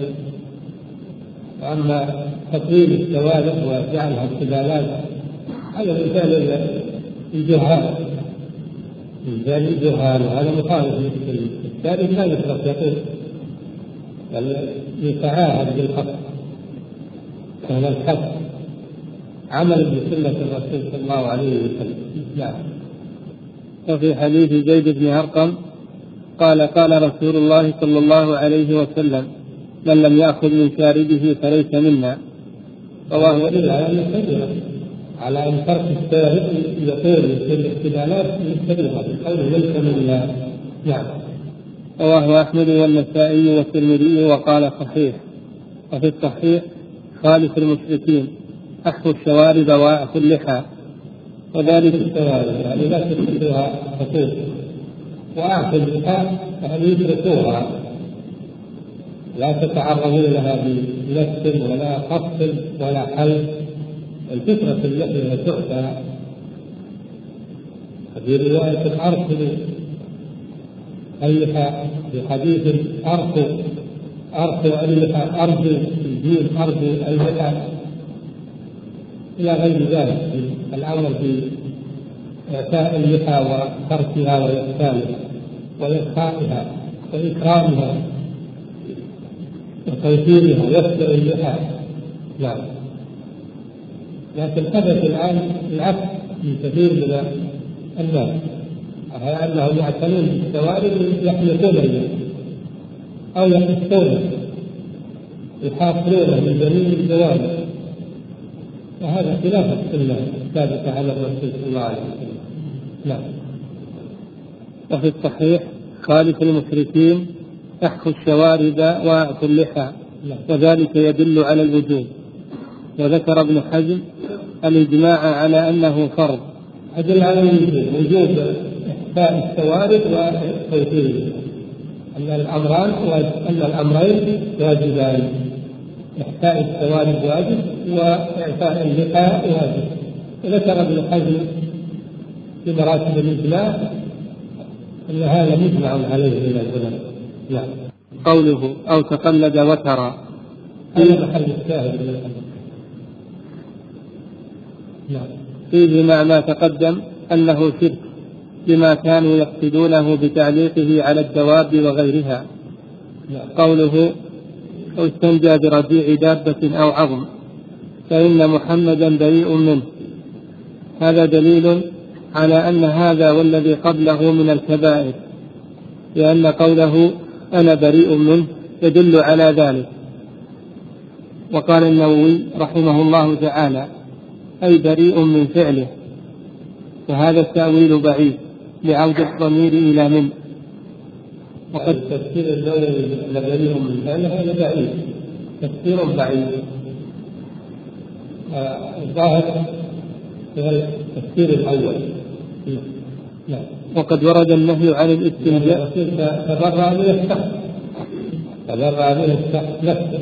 وأما تطويل الشوارب وجعلها ارتجالات هذا مثال الجهال، مثال الجهال، وهذا مخالف للشارب. لا يترك يطول، بل يتعاهد بالقصد، وهذا الحد عمل بسنة الرسول صلى الله عليه وسلم. نعم. وفي حديث زيد بن أرقم قال قال رسول الله صلى الله عليه وسلم من لم يأخذ من شاربه فليس منا. رواه على أن ترك الشارب يطول في الاحتمالات مستقيمة بقوله ليس منا. نعم. رواه أحمد والنسائي والترمذي وقال صحيح. وفي الصحيح خالف المشركين أخذ الشوارب وأخذ اللحى، وذلك الشوارب يعني لا تتركوها خطوط، وأخذ اللحى يعني يتركوها لا تتعرضوا لها بنفس ولا قص ولا حلق. الفكرة اللحية تؤتى في رواية أرسل اللحى في حديث أرسل أرسل اللحى أرجو الدين أرجو اللحى إلى غير ذلك. الأمر في إعفاء اللحى وتركها وإحسانها وإرخائها وإكرامها وتوفيرها ويسر اللحى. نعم. لكن حدث الآن العكس من كثير من الناس، وهي أنهم يعتنون بالشوارب يحلقون اللحى أو يحسونه يحاصرونه من جميع الجوانب، وهذا خلاف السنة الثابتة على الرسول صلى الله عليه وسلم. نعم. وفي الصحيح خالف المشركين أحكوا الشوارب وأعفوا اللحى، وذلك يدل على الوجوب. وذكر ابن حزم الإجماع على أنه فرض، يدل على الوجوب، وجوب إحفاء الشوارب وتوفيرها، أن الأمران أن الأمرين واجبان، إحفاء الشوارب واجب وإعفاء اللحى واجب. وذكر ابن حزم في مراتب الإجماع أن هذا مجمع عليه من العلماء. نعم. قوله أو تقلد وترى هذا محل الشاهد من الحديث. نعم. فيه مع ما تقدم أنه شرك بما كانوا يقصدونه بتعليقه على الدواب وغيرها. نعم. قوله أو استنجى برجيع دابة أو عظم فإن محمدا بريء منه، هذا دليل على أن هذا والذي قبله من الكبائر، لأن قوله أنا بريء منه يدل على ذلك. وقال النووي رحمه الله تعالى أي بريء من فعله، وهذا التأويل بعيد لعودة الضمير إلى من. وقد تفسير النووي بريء من فعله هذا بعيد، تفسير بعيد. الظاهر هو التفسير الأول. نعم. وقد ورد النهي عن الاستنجاء تبرع من السحر، تبرع من السحر نفسه،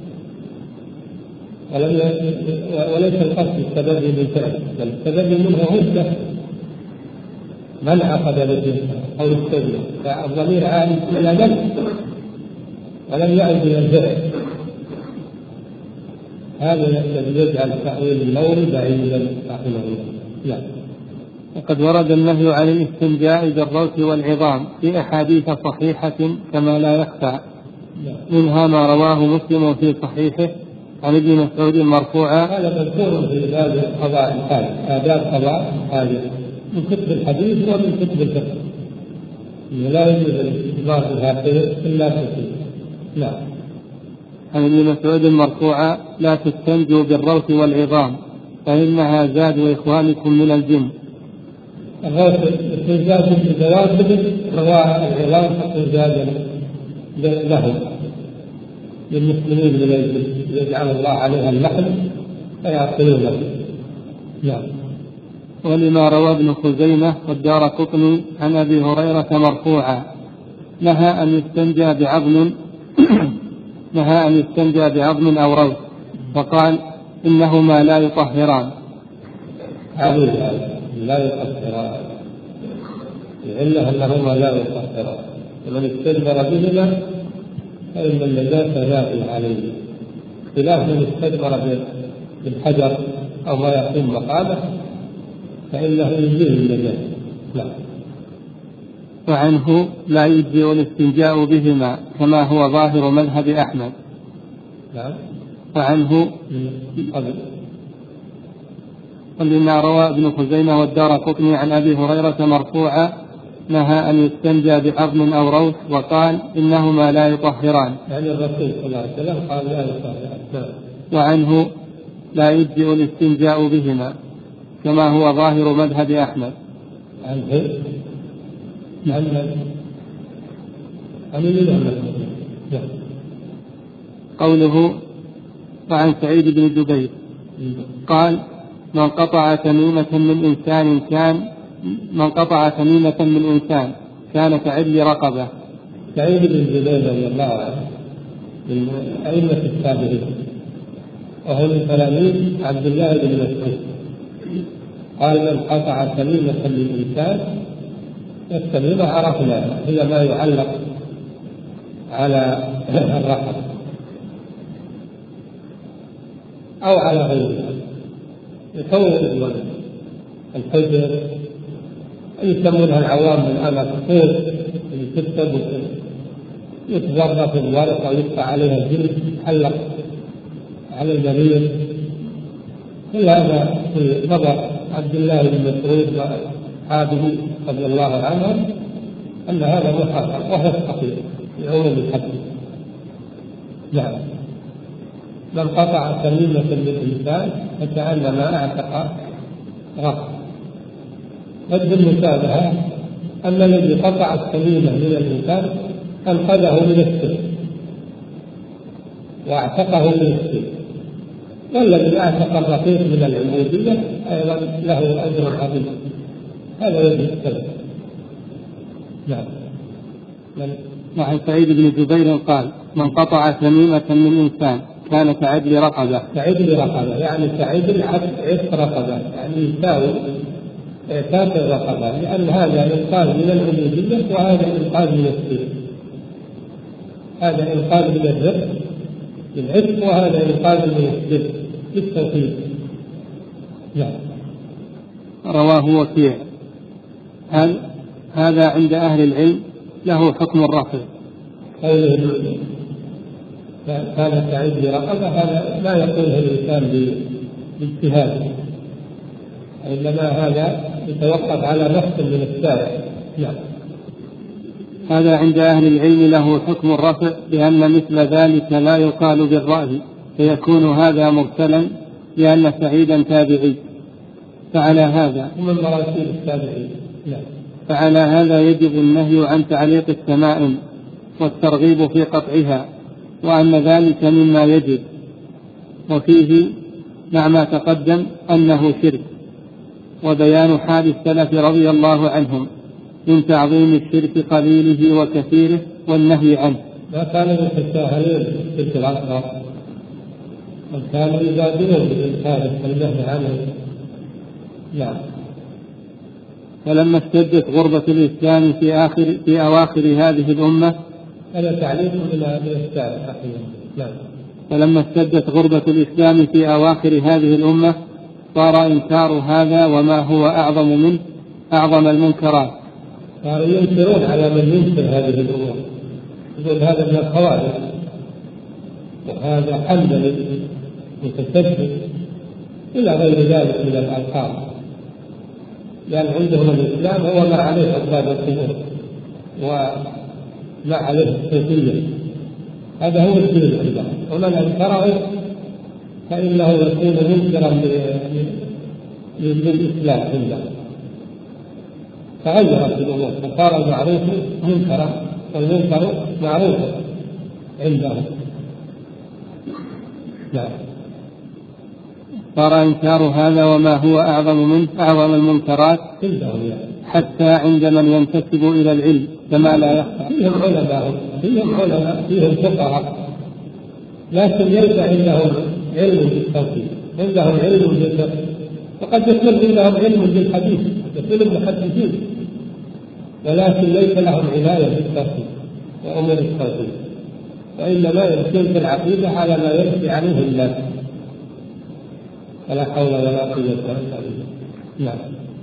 وليس القصد التبري من فعله، بل التبري منه هو السحر من أخذ بالجنة أو السجن، فالضمير عائد إلى نفسه ولم يعد إلى الفعل. هذا الذي يجعل تأويل النووي بعيدا رحمه الله. نعم. وقد ورد النهي عن الاستنجاء بالروث والعظام في أحاديث صحيحة كما لا يخفى، منها ما رواه مسلم في صحيحه عن ابن مسعود مرفوعا. هذا مذكور في باب قضاء الحاجة، آداب قضاء الحاجة من كتب الحديث ومن كتب الفقه، لا يوجد الاستثمار في هذه إلا في. نعم. عن ابن مسعود مرفوعا لا تستنجوا بالروث والعظام فإنها زاد إخوانكم من الجن. الاستنجاد بالزواج رواء العظام استنجادا لهم للمسلمين من الجن يجعل الله عليها اللحم فيأكلون له. نعم. ولما روى ابن خزيمة والدارقطني عن أبي هريرة مرفوعا نهى أن يستنجى بعظم نهى أن يستنجى بعظم أو روث، وقال إنهما لا يطهران. لا يطهران لأنها أنهما لا يطهران، ومن استدبر بهما فإن النجاسة ذاتي عليه، خلاف من استدبر بالحجر أو ما يقوم مقامه فإنه يزيل النجاسة. لا. وعنه لا يجزئ الاستنجاء بهما كما هو ظاهر مذهب أحمد. نعم. وعنه ولما روى ابن خزيمة والدارقطني عن أبي هريرة مرفوعا نهى أن يستنجى بعظم أو روث، وقال إنهما لا يطهران. يعني الرسول صلى الله عليه وسلم قال لا يطهران. وعنه لا يجزئ الاستنجاء بهما كما هو ظاهر مذهب أحمد. عنه عنه قوله وعن سعيد بن جبير قال من قطع تميمة من إنسان كان من قطع تميمة من إنسان كان كعدل رقبة. سعيد بن جبير رضي الله عنه من أئمة التابعين وهو من تلاميذ عبد الله بن مسعود، قال من قطع تميمة من إنسان، التميمة عرفنا هي ما يعلق على الرقبة أو على غيرها يطول الحجر، يسمونها العوام من الأمر تكتب يتضرب في الورقة ويدفع عليها الجلد يتحلق على الجرير. كل هذا في نظر عبد الله بن مسعود وأصحابه رضي الله عنهم أن هذا محرم وهو الصحيح لعموم الحديث. نعم. من قطع تميمة للإنسان فكأنما أعتق رقبة. وجه المشابهة أن الذي قطع التميمة من الإنسان أنقذه من السجن واعتقه من السجن، والذي اعتق الرقيق من العبودية أيضا له أجر عظيم. هذا وجه السبب. نعم. وعن سعيد بن جبير قال من قطع تميمة من إنسان كان كعدل رقبة. كعدل رقبة يعني كعدل عتق رقبة، يعني يساوي إعتاق الرقبة، لأن هذا إنقاذ من العبودية وهذا إنقاذ من السجن. هذا إنقاذ من الرق بالعتق وهذا إنقاذ من السجن بالتوحيد. نعم. رواه وكيع. هل هذا عند أهل العلم له حكم الرفع؟ قوله كان كعدل رقبة هذا لا يقوله الإنسان باجتهاد، إنما هذا يتوقف على نص من الشارع. نعم. هذا عند أهل العلم له حكم الرفع لأن مثل ذلك لا يقال بالرأي، فيكون هذا مرسلا لأن سعيدا تابعي. فعلى هذا ومن مراسيل التابعين. نعم. فعلى هذا يجب النهي عن تعليق التمائم والترغيب في قطعها، وأن ذلك مما يجب، وفيه مع ما تقدم أنه شرك، وبيان حال السلف رضي الله عنهم من تعظيم الشرك قليله وكثيره والنهي عنه. ما كانوا يتساهلون في الشرك الأصغر، بل كانوا يبادرون بالإنكار والنهي عنه. نعم. فلما اشتدت غربة الإسلام في آخر في أواخر هذه الأمة، هذا تعليق من الإسلام أحيانا. نعم. فلما اشتدت غربة الإسلام في أواخر هذه الأمة صار إنكار هذا وما هو أعظم منه أعظم المنكرات. صاروا ينكرون على من ينكر هذه الأمور، يقول هذا من الخوارج وهذا حمل متشدد إلى غير ذلك من الألقاب، لأن عندهم الإسلام هو ما عليه أسباب القبور وما عليه الصوفية. هذا هو الدين عندهم، ومن أنكره فإنه يكون منكرا للإسلام عنده، تغيرت الأمور فصار المعروف منكرا والمنكر معروفا عنده. نعم. صار إنكار هذا وما هو أعظم منه أعظم المنكرات حتى عند من ينتسب إلى العلم كما لا يخفى. فيهم علماء فيهم علماء فيهم فقهاء لكن ليس عندهم علم بالتوحيد، عندهم علم بالفقه، وقد يكون عندهم علم بالحديث، يكونوا محدثين ولكن ليس لهم عناية بالتوحيد وأمور التوحيد، وإنما يمكن في العقيدة على ما يمشي عليه الناس. فلا حول ولا قوة إلا بالله. نعم.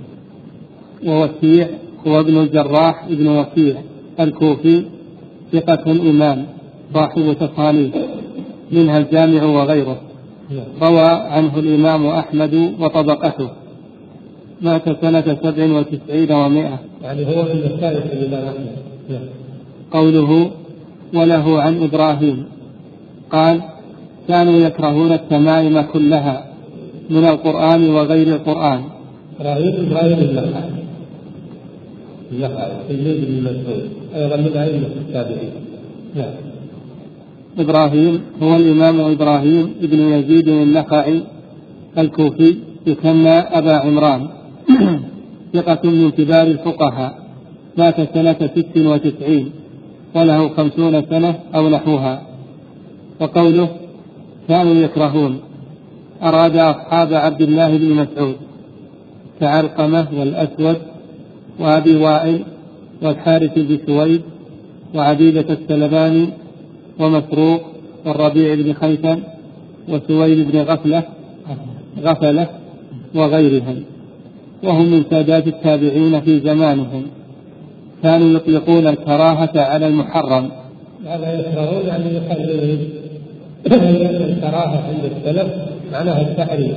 ووكيع هو ابن الجراح ابن وكيع الكوفي ثقة إمام صاحب تصانيف منها الجامع وغيره. روى عنه الإمام أحمد وطبقته، مات سنة سبع وتسعين ومائة، يعني هو من الثالث الإمام أحمد. قوله وله عن إبراهيم قال كانوا يكرهون التمائم كلها من القرآن وغير القرآن. إبراهيم إبراهيم النخعي النخعي تلميذ ابن مسعود أيضا من أئمة التابعين. نعم. إبراهيم هو الإمام إبراهيم ابن يزيد النخعي الكوفي يسمى أبا عمران ثقة من كبار الفقهاء، مات سنة ست وتسعين وله خمسون سنة أو نحوها. وقوله كانوا يكرهون أراد أصحاب عبد الله بن مسعود كعلقمة والأسود وأبي وائل والحارث بن سويد وعبيدة السلباني ومسروق والربيع بن خيثم وسويد بن غفلة غفلة وغيرهم، وهم من سادات التابعين في زمانهم. كانوا يطلقون الكراهة على المحرم. هذا يكرهون يعني يحرمون. الكراهة عند السلف معناها التحريم،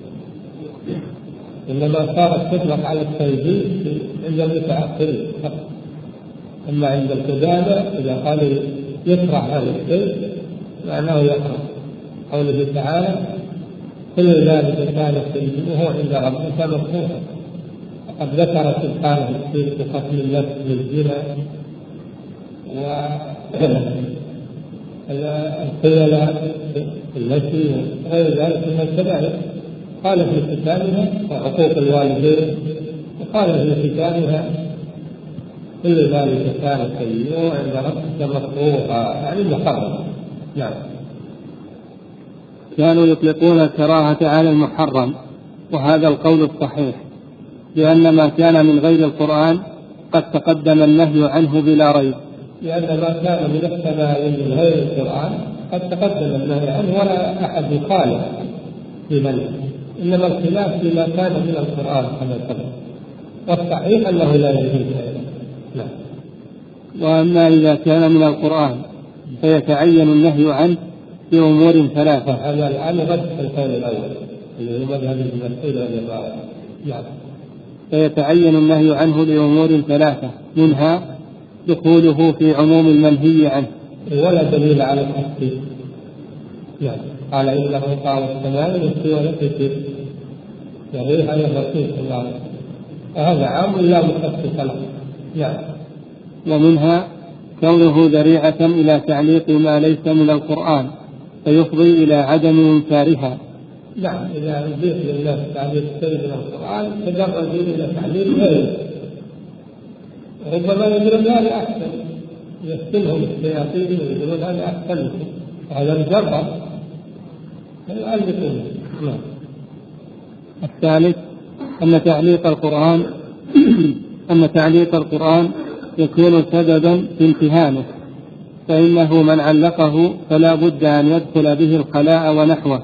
إنما صارت تطلق على التنزيه عند المتأخرين، أما عند القدامى إذا قالوا يكره هذا الشيء معناه يكره. قوله تعالى كل ذلك كان سيئه عند ربك مكروها، وقد ذكر سبحانه في قتل النفس بالزنا والخيلاء التي غير ذلك من الكبائر. قال في كتابها وعقوق الوالدين، وقال في كتابها كل ذلك كان سيئه عند ربك مكروها يعني محرم. نعم. كانوا يطلقون الكراهة على المحرم، وهذا القول الصحيح، لأن ما كان من غير القرآن قد تقدم النهي عنه بلا ريب. لأن ما كان من السماء من غير القرآن قد تقدم النهي عنه ولا أحد يخالف بمنه، إنما الخلاف فيما كان من القرآن كما سبق، والصحيح أنه لا يجوز. نعم. وأما إذا كان من القرآن فيتعين النهي عنه بأمور ثلاثة. هذا الآن رد القول الأول اللي هو مذهب ابن مسعود رضي الله عنه. نعم. فيتعين النهي عنه بأمور ثلاثة، منها دخوله في عموم المنهي عنه ولا دليل على التخصيص. نعم. قال إنه قال السماء والسوى والكثير يغير على الرسول صلى الله عليه وسلم، فهذا عام لا مخصص له. نعم. ومنها كونه ذريعة إلى تعليق ما ليس من القرآن فيفضي إلى عدم إنكارها. نعم. إذا أضيف للناس تعليق شيء من القرآن تجرد إلى تعليق غيره، ربما يقولون هذا أحسن، يفتنهم الشياطين ويقولون هذا أحسن، هذا مجرد الآن. نعم. الثالث أن تعليق القرآن أن تعليق القرآن يكون سببا في امتهانه، فإنه من علقه فلا بد أن يدخل به الخلاء ونحوه.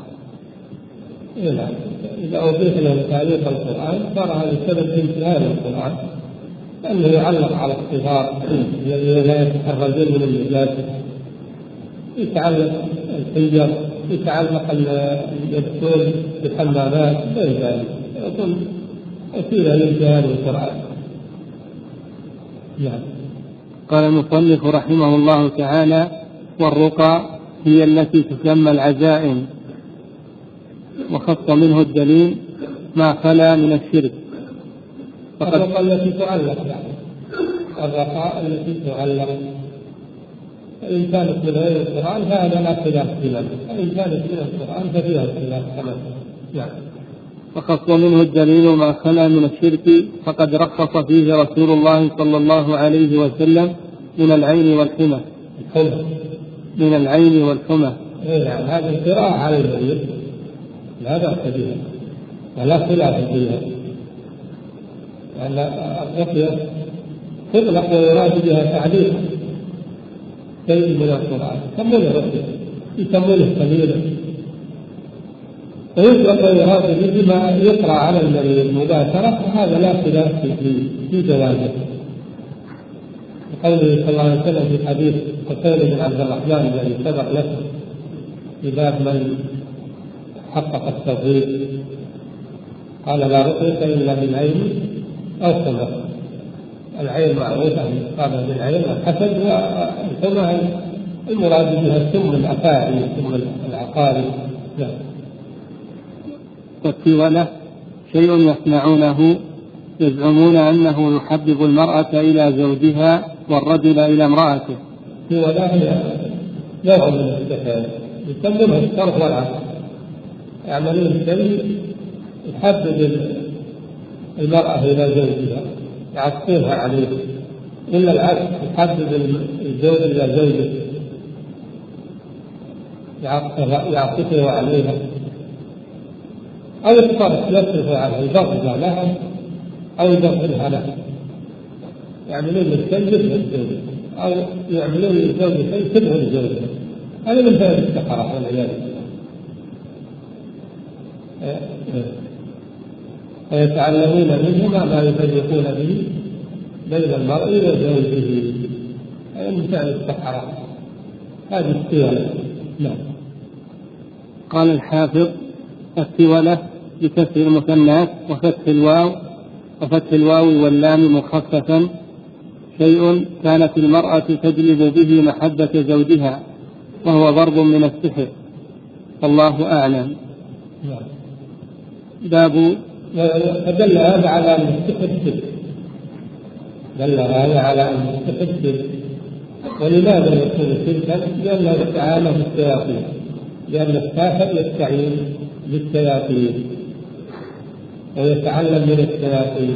إذا أضيف له تعليق القرآن صار هذا سبب في امتهان القرآن، لأنه يعلق على الصغار الذين لا يتحرزون من النجاة، يتعلق الحجر، يتعلق الدكتور بالحمامات، غير ذلك يكون وسيلة لامتهان القرآن. نعم. قال المصنف رحمه الله تعالى والرقى هي التي تسمى العزائم، وخص منه الدليل ما خلا من الشرك. فقد التي تعلق يعني الرقاء التي تعلق، فإن كانت من غير القرآن فهذا لا خلاف فيها، فإن كانت من القرآن ففيها خلاف كما نعم. وخص منه الدليل ما خلا من الشرك فقد رخص فيه رسول الله صلى الله عليه وسلم من العين والحمى. من العين والحمى يعني هذه القراءة على المريض لا بأس بها ولا خلاف فيها، لأن الرقية تطلق ويراد بها تعليق شيء من القرآن يسمونه رقية، يسمونه سبيلا، فيطلق ويراد به ما يقرأ على المريض مباشرة، هذا لا خلاف في في جوازه. قوله صلى الله عليه وسلم في حديث قتيبة بن عبد الرحمن الذي سبق لكم في باب من حقق التوحيد قال لا رقية إلا بالعين أو حمى. العين معروفة قابلة بالعين الحسد، والحمى المراد بها السم العقاري السم العقاري. والتولة شيء يصنعونه يزعمون أنه يحبب المرأة إلى زوجها والرجل إلى امرأته. التولة هي نوع من السحر يسمونها الشرف والعقل، يعملون شيء يحبب المرأة إلى زوجها يعطيها عليه، إلا العكس يحبب الزوج إلى زوجه يعطفه عليها، أو يتصرف يصرف عنها يبغض لها أو يبغضها لها، يعملون الشيء مثل الزوج أو يعملون للزوج شيء شبه الزوج. هذا من فعل السحرة والعياذ بالله. ويتعلمون منهما ما يفرقون به بين المرء وزوجه، هذا من فعل السحرة هذه التولة. نعم. قال الحافظ التولة بكسر المثنات وفتح الواو وفتح الواو واللام مخففا شيء كانت المرأة تجلب به محبة زوجها وهو ضرب من السحر، والله أعلم. باب فدل هذا على أن السحر شرك، دل هذا على أن السحر شرك. ولماذا يكون شركا؟ لأنه استعانة بالشياطين، لأن الساحر يستعين بالشياطين ويتعلم من الشياطين،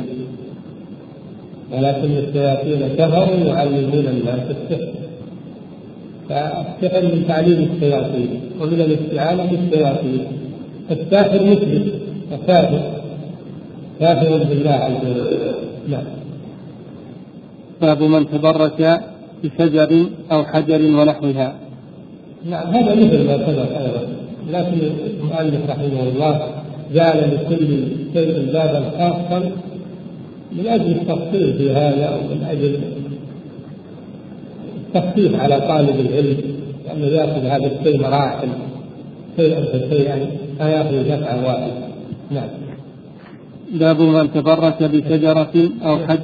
ولكن الشياطين كفروا يعلمون الناس السحر، فالسحر من تعليم الشياطين ومن الاستعانة بالشياطين. الساحر مسلم وكافر كافر بالله عز وجل. نعم. باب من تبرك بشجر أو حجر ونحوها. نعم هذا مثل ما سبق أيضا، لكن المؤلف رحمه الله جعل لكل شيء بابا خاصا من أجل التفصيل في هذا ومن أجل التخفيف على طالب العلم، لأنه يأخذ هذا الشيء مراحل شيئا فشيئا لا يأخذ دفعة واحدة. نعم. باب من تبرك بشجرة أو حجر.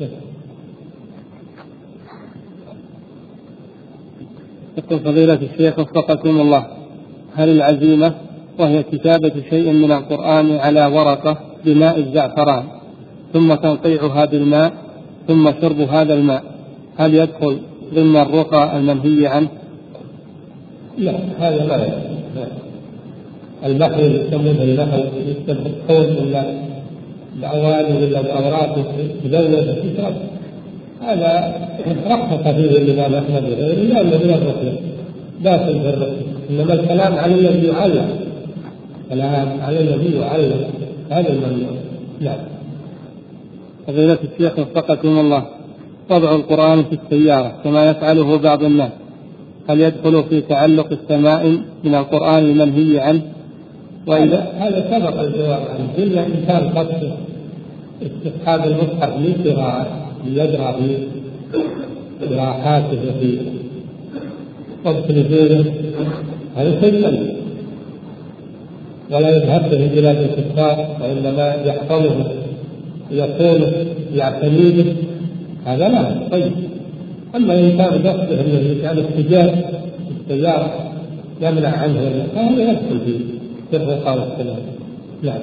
يقول فضيلة الشيخ وفقكم الله، هل العزيمة وهي كتابة شيء من القرآن على ورقة بماء الزعفران ثم تنقيعها بالماء ثم شرب هذا الماء هل يدخل ضمن الرقى المنهي عنه؟ لا هذا لا يدخل. البحر يسمونه البحر يسمى الحوض ولا الأواني ولا الأوراق تزوج تشرب، هذا رخص فيه الإمام أحمد وغيره لأنه من الرقية داخل في الرقية، إنما الكلام على الذي يعلم، الكلام على الذي يعلم هذا الممنوع. نعم. فضيلة الشيخ وفقكم الله، وضع القرآن في السيارة كما يفعله بعض الناس هل يدخل في تعلق السماء من القرآن المنهي عنه؟ وإذا هذا سبق الجواب عنه، إلا إن كان قصد استسحاب المصحف للقراءة ليدرى في إراحاته في وقت نزوله، هذا شيء ولا يذهب به بلاد الكفار، وإنما يحفظه يقوله يعتنيه، هذا لا. طيب أما إن كان قصده الذي كان التجار التجارة يمنع عنه فهذا يدخل في سر قال السلام. نعم.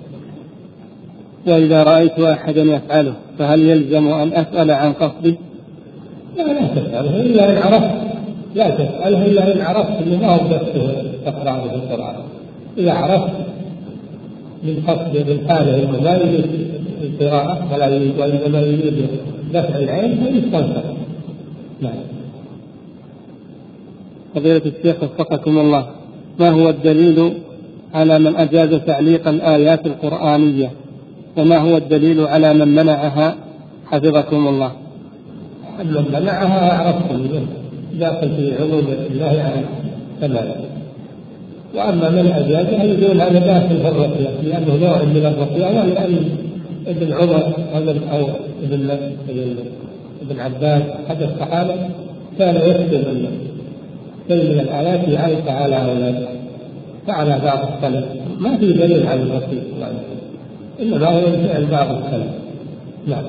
وإذا رأيت أحدا يفعله فهل يلزم أن أسأل عن قصده؟ لا لا تسأله إلا إن عرفت، لا تسأله إلا إن عرفت أنه ما هو بس تقرأ به القرآن. إذا عرفت من قصد من حاله أنه لا يريد القراءة ولا يريد وإنما يريد دفع العين فيستنصر. نعم. فضيلة الشيخ وفقكم الله، ما هو الدليل على من أجاز تعليق الآيات القرآنية، وما هو الدليل على من منعها حفظكم الله؟ من منعها عرفت منه داخل في علوم الله عن تماما، وأما من أجازها يقول هذا داخل في الرقية لأنه نوع من الرقية، ولأن ابن عمر أو ابن ابن عباس أحد الصحابة كان يكتب شيء من الآيات يعلق على أولاده فعلى بعض السلف، ما في دليل على الرقية إنما هو فعل بعض السلف. نعم.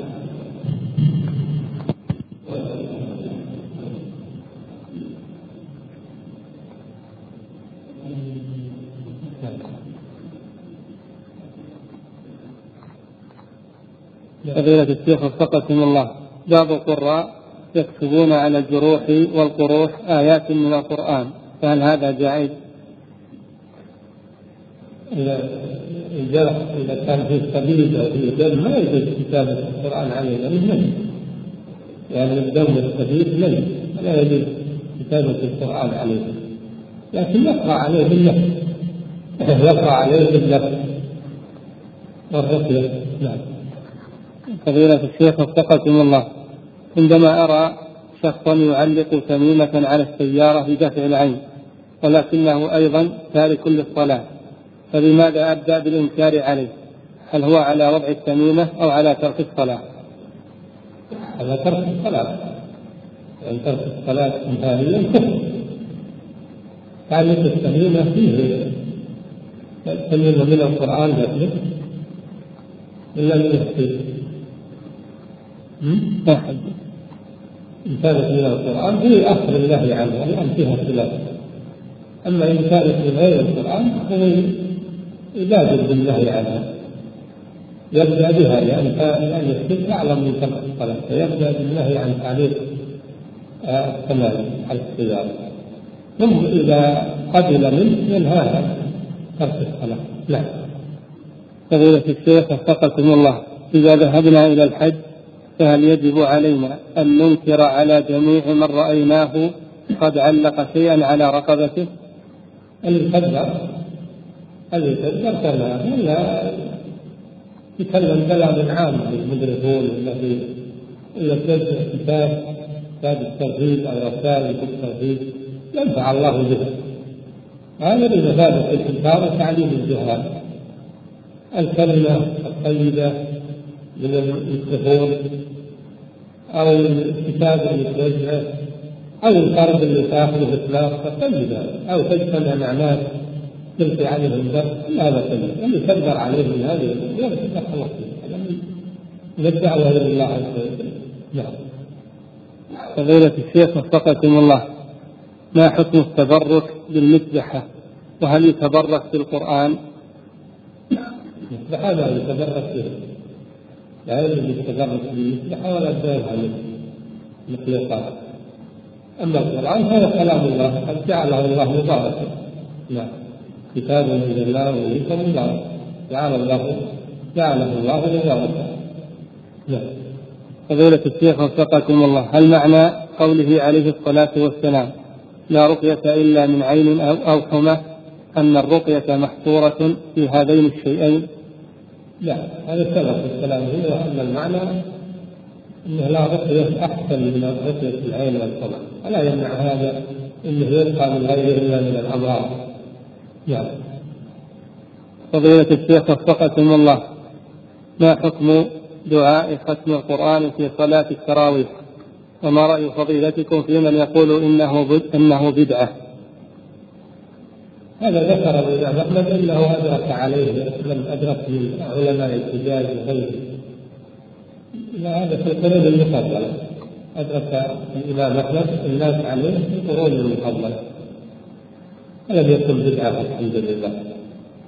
فضيلة الشيخ وفقكم الله، بعض القراء يكتبون على الجروح والقروح آيات من القرآن، فهل هذا جائز؟ إذا الجرح إذا كان في السبيل أو في الدم ما يجوز كتابة القرآن عليه لأنه يعني الدم السبيل لن لا يجوز كتابة القرآن عليه، لكن يقرأ عليه بالنفس يقرأ عليه بالنفس والرقية. نعم. فضيلة الشيخ وفقكم الله، عندما أرى شخصا يعلق تميمة على السيارة بدفع العين ولكنه أيضا تارك للصلاة، فلماذا أبدأ بالإنكار عليه؟ هل هو على وضع التميمة أو على ترك الصلاة؟ على ترك الصلاة، يعني ترك الصلاة نهائيا كفر. تعليق التميمة فيه تميمة من القرآن ذلك إلا من الحديث أحد إن كانت من القرآن هي أصل الله عنه لأن فيها خلاف، أما إن كانت من غير القرآن فهو يبادر بالله عنها يبدأ بها لأن لأن الشرك أعلم من ترك الصلاة، فيبدأ بالله عن تعليق التمام على السيارة، ثم إذا قبل منه ينهاها ترك الصلاة. لا. فضيلة الشيخ وفقكم الله، إذا ذهبنا إلى الحج فهل يجب علينا أن ننكر على جميع من رأيناه قد علق شيئا على رقبته؟ الكذب الذي يكذب كلام لا يتكلم كلام عام للمدرسون الذي إلا كتاب كتاب التوحيد أو رسائل التوحيد ينفع الله به، هذا بمثابة الإنكار وتعليم الجهال. الكلمة الطيبة من المسلمون أو الكتاب اللي توجهه أو القرض اللي تأخذه إطلاق طيبة أو تجتمع مع ناس تلقي عليهم درس هذا طيب، اللي تقدر عليه من هذه الأمور تدخل من الدعوة إلى الله عز وجل. نعم. فضيلة الشيخ وفقكم الله، ما حكم التبرك بالمسبحة، وهل يتبرك بالقرآن؟ المسبحة لا يتبرك به، لا يجب التبرك بالمسبحة ولا بغيرها من المخلوقات، أما القرآن هو كلام الله قد جعله الله مباركا. نعم. كتاب من الله وإليكم مبارك جعل الله جعله الله مباركا. نعم. فضيلة الشيخ وفقكم الله، هل معنى قوله عليه الصلاة والسلام لا رقية إلا من عين أو أو حمى أن الرقية محصورة في هذين الشيئين؟ لا، هذا سبب الكلام هو أن المعنى أنه لا رقية أحسن من رقية العين والحمى، ولا يمنع هذا أنه يبقى من غيره إلا من الأمراض. نعم. فضيلة الشيخ وفقكم الله، ما حكم دعاء ختم القرآن في صلاة التراويح، وما رأي فضيلتكم في من يقول إنه إنه بدعة؟ هذا ذكر الإمام أحمد أنه أدرك عليه من أدرك من علماء الحجاز وغيره، هذا في القرون المفضلة أدرك الإمام أحمد الناس عليه في القرون المفضلة، ولم يكن بدعة الحمد لله.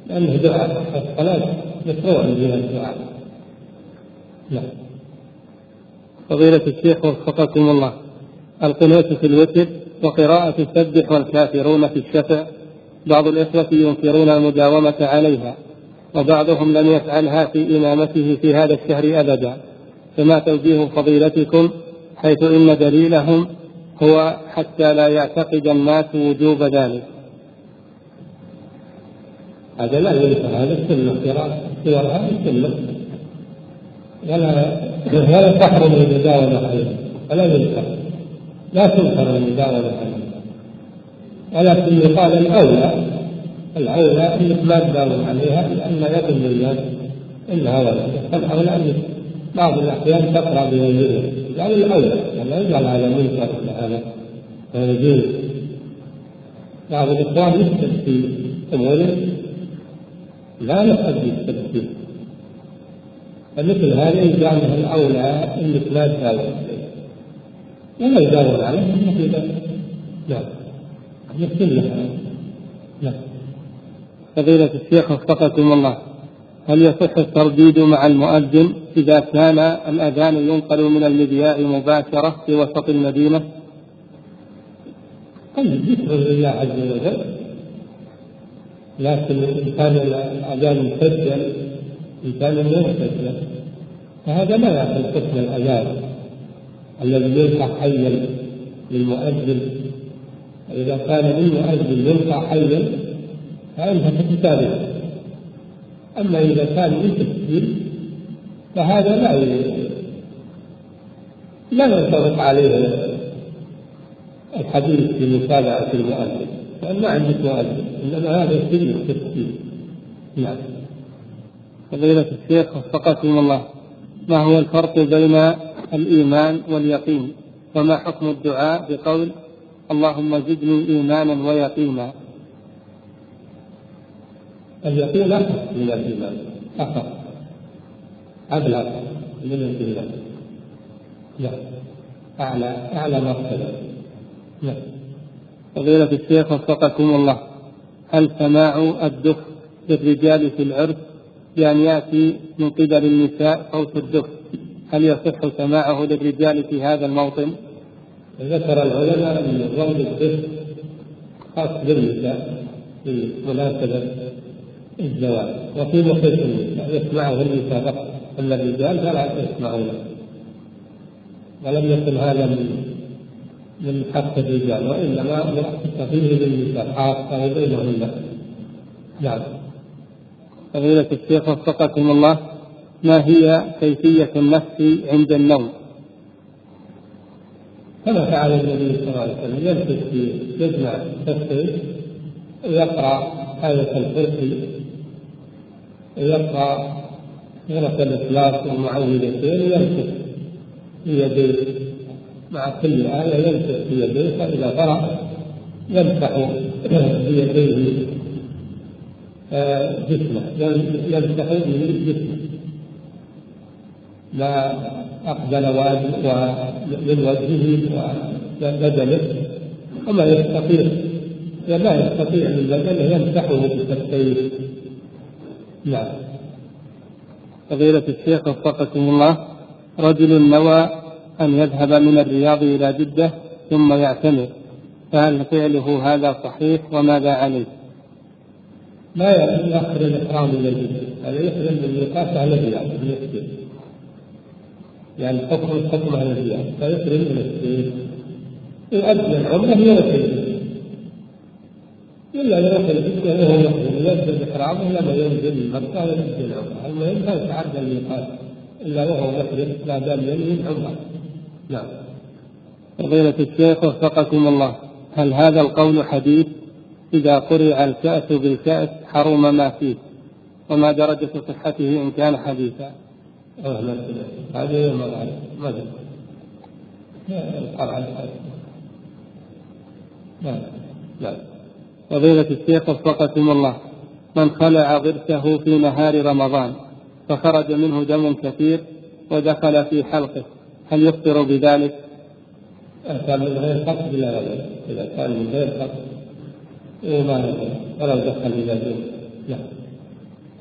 لأنه دعاء، الصلاة مشروع فيها الدعاء. نعم. فضيلة الشيخ وفقكم الله، القنوت في الوتر وقراءة السبح والكافرون في الشفع، بعض الإخوة ينكرون المداومة عليها، وبعضهم لم يفعلها في إمامته في هذا الشهر أبدا، فما توجيه فضيلتكم حيث إن دليلهم هو حتى لا يعتقد الناس وجوب ذلك؟ هذا لا ينكر، هذا السنة، قراءة السور هذه السنة، ولا تحرم المداومة عليها، ولا ينكر، لا تنكر المداومة عليها، ولكن يقال الأولى الأولى أنك ما تداوم عليها، لأن يظن الناس إنها ولد، فالأولى أنك بعض الأحيان تقرأ بوجهه، يعني الأولى، يعني يجعل هذا منكر هذا يجوز. بعض الإخوان يكتب في أموره لا نقدم التفسير، فمثل هذا يجعل الأولى أنك لا تداوم عليه، ولا يداوم عليه أنه في ذلك. نعم. يكتب نعم. فضيلة الشيخ وفقكم الله، هل يصح الترديد مع المؤذن إذا كان الأذان ينقل من المذياع مباشرة في وسط المدينة؟ قد ذكر لله عز وجل، لكن إن كان الأذان مسجل، إن كان مسجل فهذا لا يأخذ حكم الأذان الذي يلقى حيا للمؤذن. إذا كان للمؤذن يلقى حيا فإنها تتابع. أما إذا كان بالتسجيل فهذا لا لا ينطبق عليه الحديث في متابعة المؤذن، لأن ما عندك مؤذن، إنما هذا سر التسجيل. نعم. فضيلة الشيخ وفقكم الله، ما هو الفرق بين الإيمان واليقين؟ وما حكم الدعاء بقول اللهم زدني إيمانا ويقينا؟ اليقين أخف من الإيمان، أخف أبلغ من الإيمان. نعم. أعلى أعلى مرتبة. نعم. فضيلة الشيخ وفقكم الله، هل سماع الدف للرجال في العرس بأن يأتي من قبل النساء صوت الدف، هل يصح سماعه للرجال في هذا الموطن؟ ذكر العلماء أن ضرب الدف خاص بالنساء في مناسبة الزواج، وفي محيط النساء يسمعه النساء فقط، أما الرجال فلا يسمعونه، ولم يكن هذا من من حق الرجال، وإنما يختص فيه للنساء خاصة وبينهن. نعم. فضيلة الشيخ وفقكم الله، ما هي كيفية النفس عند النوم؟ كما فعل النبي صلى الله عليه وسلم، يلبس في يجمع كفيه، يقرأ آية الكرسي، يقرأ سورة الإخلاص والمعوذتين، يلبس في يديه مع كل آية، يلبس في يديه، فإذا قرأ يمسح بيديه جسمه، يمسح به جسمه ما أقبل من وجهه وبدنه، وما يستطيع لا يستطيع من بدنه يمسحه بكفيه. نعم. فضيلة الشيخ وفقكم الله، رجل نوى أن يذهب من الرياض إلى جدة ثم يعتمر، فهل فعله هذا صحيح وماذا عليه؟ لا يأخر الإحرام إلى جدة، هذا يحرم بالميقات على الرياض بالنسبة، يعني حكم الحكم على الرياض، فيحرم بالنسبة يؤدي العمرة يوصل إلا يروح الجدة وهو محرم، يبدأ بإحرامه لما ينزل من مكة ويؤدي العمرة، المهم لا يتعدى الميقات إلا وهو محرم لا بال ينهي العمرة. نعم. فضيلة الشيخ وفقكم الله، هل هذا القول حديث؟ إذا قرئ الكأس بالكأس حرم ما فيه، وما درجة صحته إن كان حديثا؟ هذه ما ما لا لا. فضيلة الشيخ وفقكم الله، من خلع ضرسه في نهار رمضان فخرج منه دم كثير ودخل في حلقه، هل يفطر بذلك؟ كان من غير قصد لا يجوز، إذا كان من غير قصد إيه ما ولو دخل إلى دم. لا.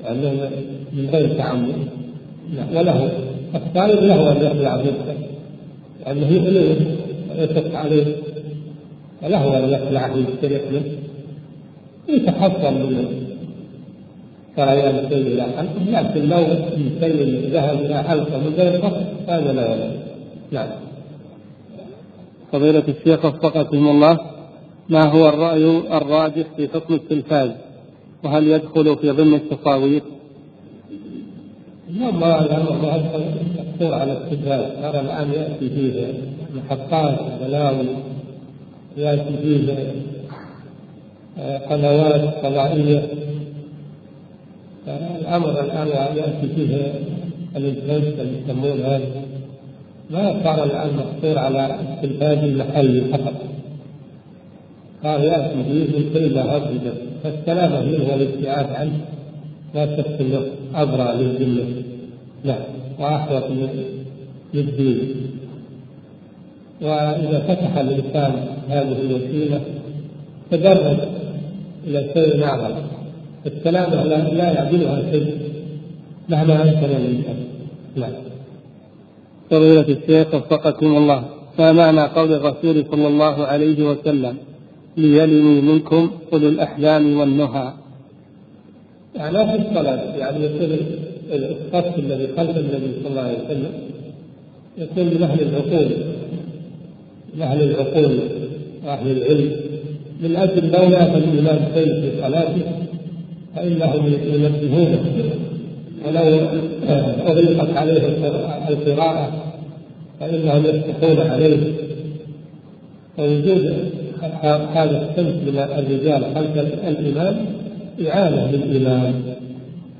يعني من غير تعمد، وله الثالث له أن يخلع نفسه لأنه يغليه ويشق عليه، فله أن يخلع ويشترك منه يتحصل من كريان السيل إلى حلقه، لكن لو من سيل ذهب إلى حلقه من غير قصد هذا لا ولا. نعم. فضيلة الشيخ وفقكم الله، ما هو الرأي الراجح في حكم التلفاز، وهل يدخل في ضمن التصاوير؟ لا، ما الأمر يقصر على التلفاز، ترى الآن يأتي فيه محطات بلاوي، يأتي فيه قنوات فضائية، الأمر الآن يأتي فيه الإنترنت اللي يسمون هذا، ما صار الآن مقصور على التلفاز المحلي فقط، صار يأتي فيه من كل ذهب بجد، فالسلامة منه والابتعاد عنه لا شك أنه أبرأ للذمة، لا وأحوط للدين. وإذا فتح الإنسان هذه الوسيلة تدرج إلى شيء أعظم، السلامة لا يعدلها شيء مهما أمكن الإنسان. نعم. فضيلة الشيخ وفقكم الله، ما معنى قول الرسول صلى الله عليه وسلم ليلني منكم أولو الأحلام والنهى؟ يعني في الصلاة يعني يكون الصف الذي خلف النبي صلى الله عليه وسلم يكون من أهل العقول، من أهل العقول وأهل العلم، من أجل لو يأتي الإمام شيء في صلاته فإنهم ينبهونه، ولو أغلقت عليه القراءة فإنهم يفتحون عليه. فوجود هذا الصنف من الرجال خلف الإمام إعانة للإمام.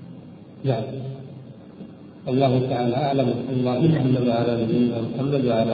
نعم. الله تعالى أعلم. الله محمد وعلى نبينا محمد وعلى